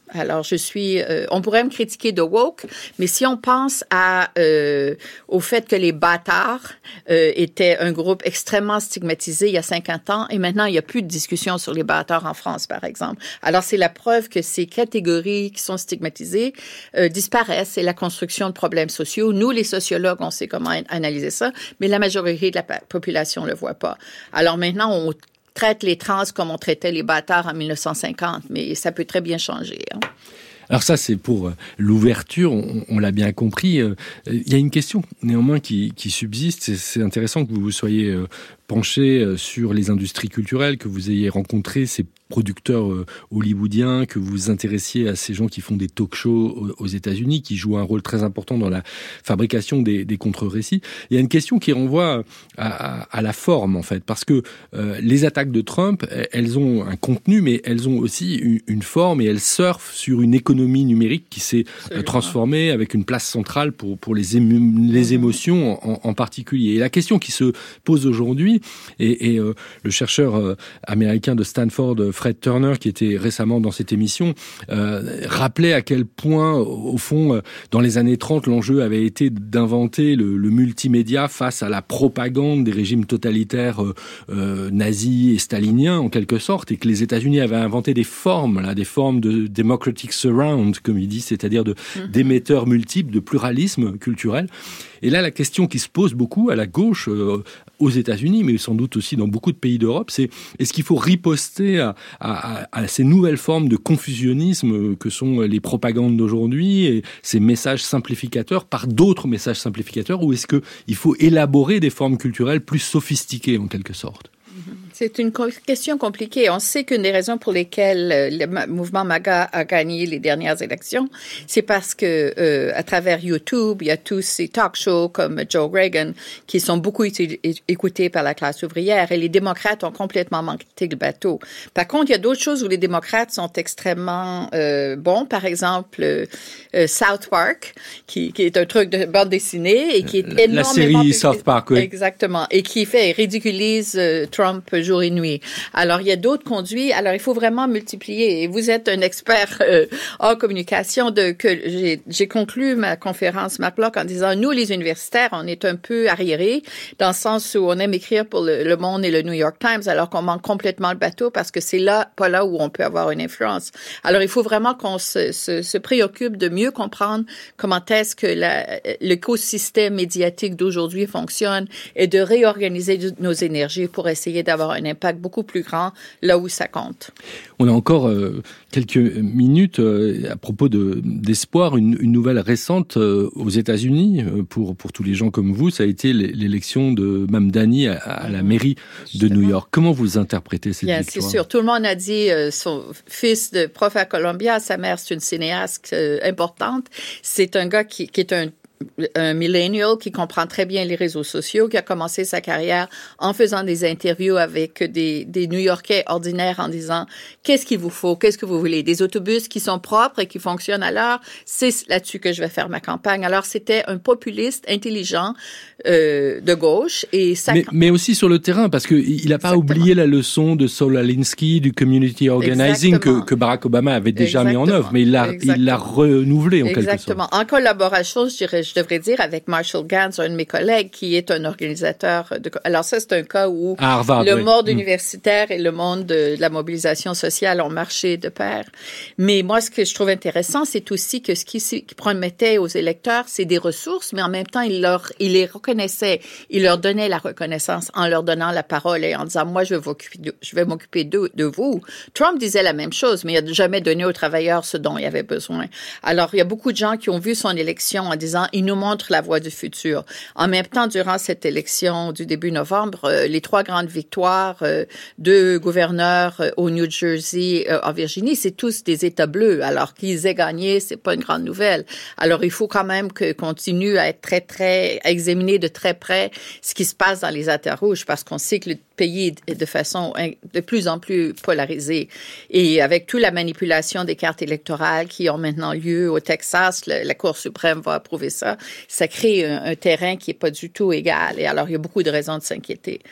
Alors, je suis... Euh, on pourrait me critiquer de woke, mais si on pense à euh, au fait que les bâtards euh, étaient un groupe extrêmement stigmatisé il y a cinquante ans, et maintenant, il n'y a plus de discussion sur les bâtards en France, par exemple. Alors, c'est la preuve que ces catégories qui sont stigmatisées euh, disparaissent. C'est la construction de problèmes sociaux. Nous, les sociologues, on sait comment analyser ça, mais la majorité de la population ne le voit pas. Alors maintenant, on traite les trans comme on traitait les bâtards en mille neuf cent cinquante, mais ça peut très bien changer. Hein. Alors ça, c'est pour l'ouverture, on, on l'a bien compris. Il y a une question néanmoins qui, qui subsiste. C'est, c'est intéressant que vous vous soyez penché sur les industries culturelles, que vous ayez rencontré ces producteurs euh, hollywoodiens, que vous vous intéressiez à ces gens qui font des talk-shows aux, aux États-Unis, qui jouent un rôle très important dans la fabrication des, des contre-récits. Il y a une question qui renvoie à, à, à la forme, en fait, parce que euh, les attaques de Trump, elles ont un contenu, mais elles ont aussi une, une forme, et elles surfent sur une économie numérique qui s'est euh, transformée avec une place centrale pour, pour les, ému- les émotions en, en particulier. Et la question qui se pose aujourd'hui, et, et euh, le chercheur euh, américain de Stanford, Fred Turner, qui était récemment dans cette émission, euh, rappelait à quel point, au fond, euh, dans les années trente, l'enjeu avait été d'inventer le, le multimédia face à la propagande des régimes totalitaires euh, euh, nazis et staliniens, en quelque sorte, et que les États-Unis avaient inventé des formes, là, des formes de democratic surround, comme il dit, c'est-à-dire de, mmh. d'émetteurs multiples, de pluralisme culturel. Et là, la question qui se pose beaucoup à la gauche, euh, aux États-Unis, mais sans doute aussi dans beaucoup de pays d'Europe, c'est est-ce qu'il faut riposter à, à, à ces nouvelles formes de confusionnisme que sont les propagandes d'aujourd'hui et ces messages simplificateurs par d'autres messages simplificateurs, ou est-ce qu'il faut élaborer des formes culturelles plus sophistiquées en quelque sorte ? C'est une question compliquée. On sait qu'une des raisons pour lesquelles le mouvement MAGA a gagné les dernières élections, c'est parce que euh, à travers YouTube, il y a tous ces talk shows comme Joe Rogan qui sont beaucoup écoutés par la classe ouvrière, et les démocrates ont complètement manqué le bateau. Par contre, il y a d'autres choses où les démocrates sont extrêmement euh, bons. Par exemple, euh, South Park, qui, qui est un truc de bande dessinée et qui est la, énormément... La série public... South Park, oui. Exactement. Et qui fait ridiculise euh, Trump jour et nuit. Alors, il y a d'autres conduits. Alors, il faut vraiment multiplier. Et vous êtes un expert euh, en communication. De que j'ai, j'ai conclu ma conférence Marc Bloch en disant, nous, les universitaires, on est un peu arriérés dans le sens où on aime écrire pour le, le Monde et le New York Times, alors qu'on manque complètement le bateau parce que c'est là, pas là où on peut avoir une influence. Alors, il faut vraiment qu'on se, se, se préoccupe de mieux comprendre comment est-ce que la, l'écosystème médiatique d'aujourd'hui fonctionne et de réorganiser nos énergies pour essayer d'avoir un impact beaucoup plus grand là où ça compte. On a encore euh, quelques minutes euh, à propos de, d'espoir. Une, une nouvelle récente euh, aux États-Unis, euh, pour, pour tous les gens comme vous, ça a été l'élection de Mamdani à, à la mairie Justement. de New York. Comment vous interprétez cette Bien, victoire? C'est sûr. Tout le monde a dit euh, son fils de prof à Columbia, sa mère c'est une cinéaste euh, importante. C'est un gars qui, qui est un un millennial qui comprend très bien les réseaux sociaux, qui a commencé sa carrière en faisant des interviews avec des, des New-Yorkais ordinaires en disant « Qu'est-ce qu'il vous faut? Qu'est-ce que vous voulez? Des autobus qui sont propres et qui fonctionnent à l'heure? C'est là-dessus que je vais faire ma campagne. » Alors, c'était un populiste intelligent euh, de gauche. Et ça... mais, mais aussi sur le terrain, parce qu'il n'a pas oublié la leçon de Saul Alinsky, du community organizing que, que Barack Obama avait déjà Exactement. mis en œuvre, mais il l'a, il l'a renouvelé en Exactement. quelque sorte. Exactement. En collaboration, je dirais, je devrais dire, avec Marshall Gans, un de mes collègues, qui est un organisateur de... Alors ça, c'est un cas où Harvard, le oui. monde mmh. universitaire et le monde de la mobilisation sociale ont marché de pair. Mais moi, ce que je trouve intéressant, c'est aussi que ce qui, qui promettait aux électeurs, c'est des ressources, mais en même temps, il, leur, il les reconnaissait. Il leur donnait la reconnaissance en leur donnant la parole et en disant, moi, je vais, m'occuper de, je vais m'occuper de, de vous. Trump disait la même chose, mais il n'a jamais donné aux travailleurs ce dont il avait besoin. Alors, il y a beaucoup de gens qui ont vu son élection en disant, il nous montre la voie du futur. En même temps, durant cette élection du début novembre, euh, les trois grandes victoires euh, de gouverneurs euh, au New Jersey, euh, en Virginie, c'est tous des États bleus. Alors qu'ils aient gagné, c'est pas une grande nouvelle. Alors il faut quand même que continue à être très très à examiner de très près ce qui se passe dans les États rouges, parce qu'on sait que le pays est de façon de plus en plus polarisée. Et avec toute la manipulation des cartes électorales qui ont maintenant lieu au Texas, le, la Cour suprême va approuver ça. Ça crée un, un terrain qui est pas du tout égal. Et alors, il y a beaucoup de raisons de s'inquiéter.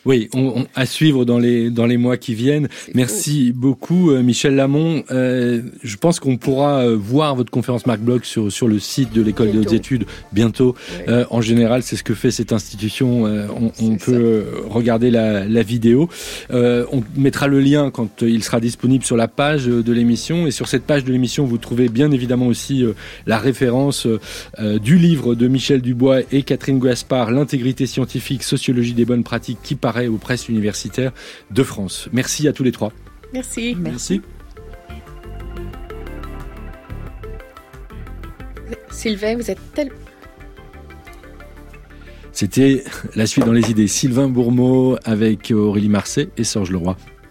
Oui, on, on, à suivre dans les dans les mois qui viennent. C'est Merci fou. beaucoup, euh, Michel Lamont. Euh, je pense qu'on pourra euh, voir votre conférence Marc Bloch sur sur le site de l'école bientôt. des hautes études bientôt. Oui. Euh, en général, c'est ce que fait cette institution. Euh, on on peut ça. regarder la, la vidéo. Euh, on mettra le lien quand il sera disponible sur la page de l'émission. Et sur cette page de l'émission, vous trouvez bien évidemment aussi euh, la référence euh, du livre de Michel Dubois et Catherine Gaspard, L'intégrité scientifique, sociologie des bonnes pratiques, qui paraît aux presses universitaires de France. Merci à tous les trois. Merci. Merci. Sylvain, vous êtes tel... C'était La suite dans les idées. Sylvain Bourmeau avec Aurélie Marcet et Serge Leroy.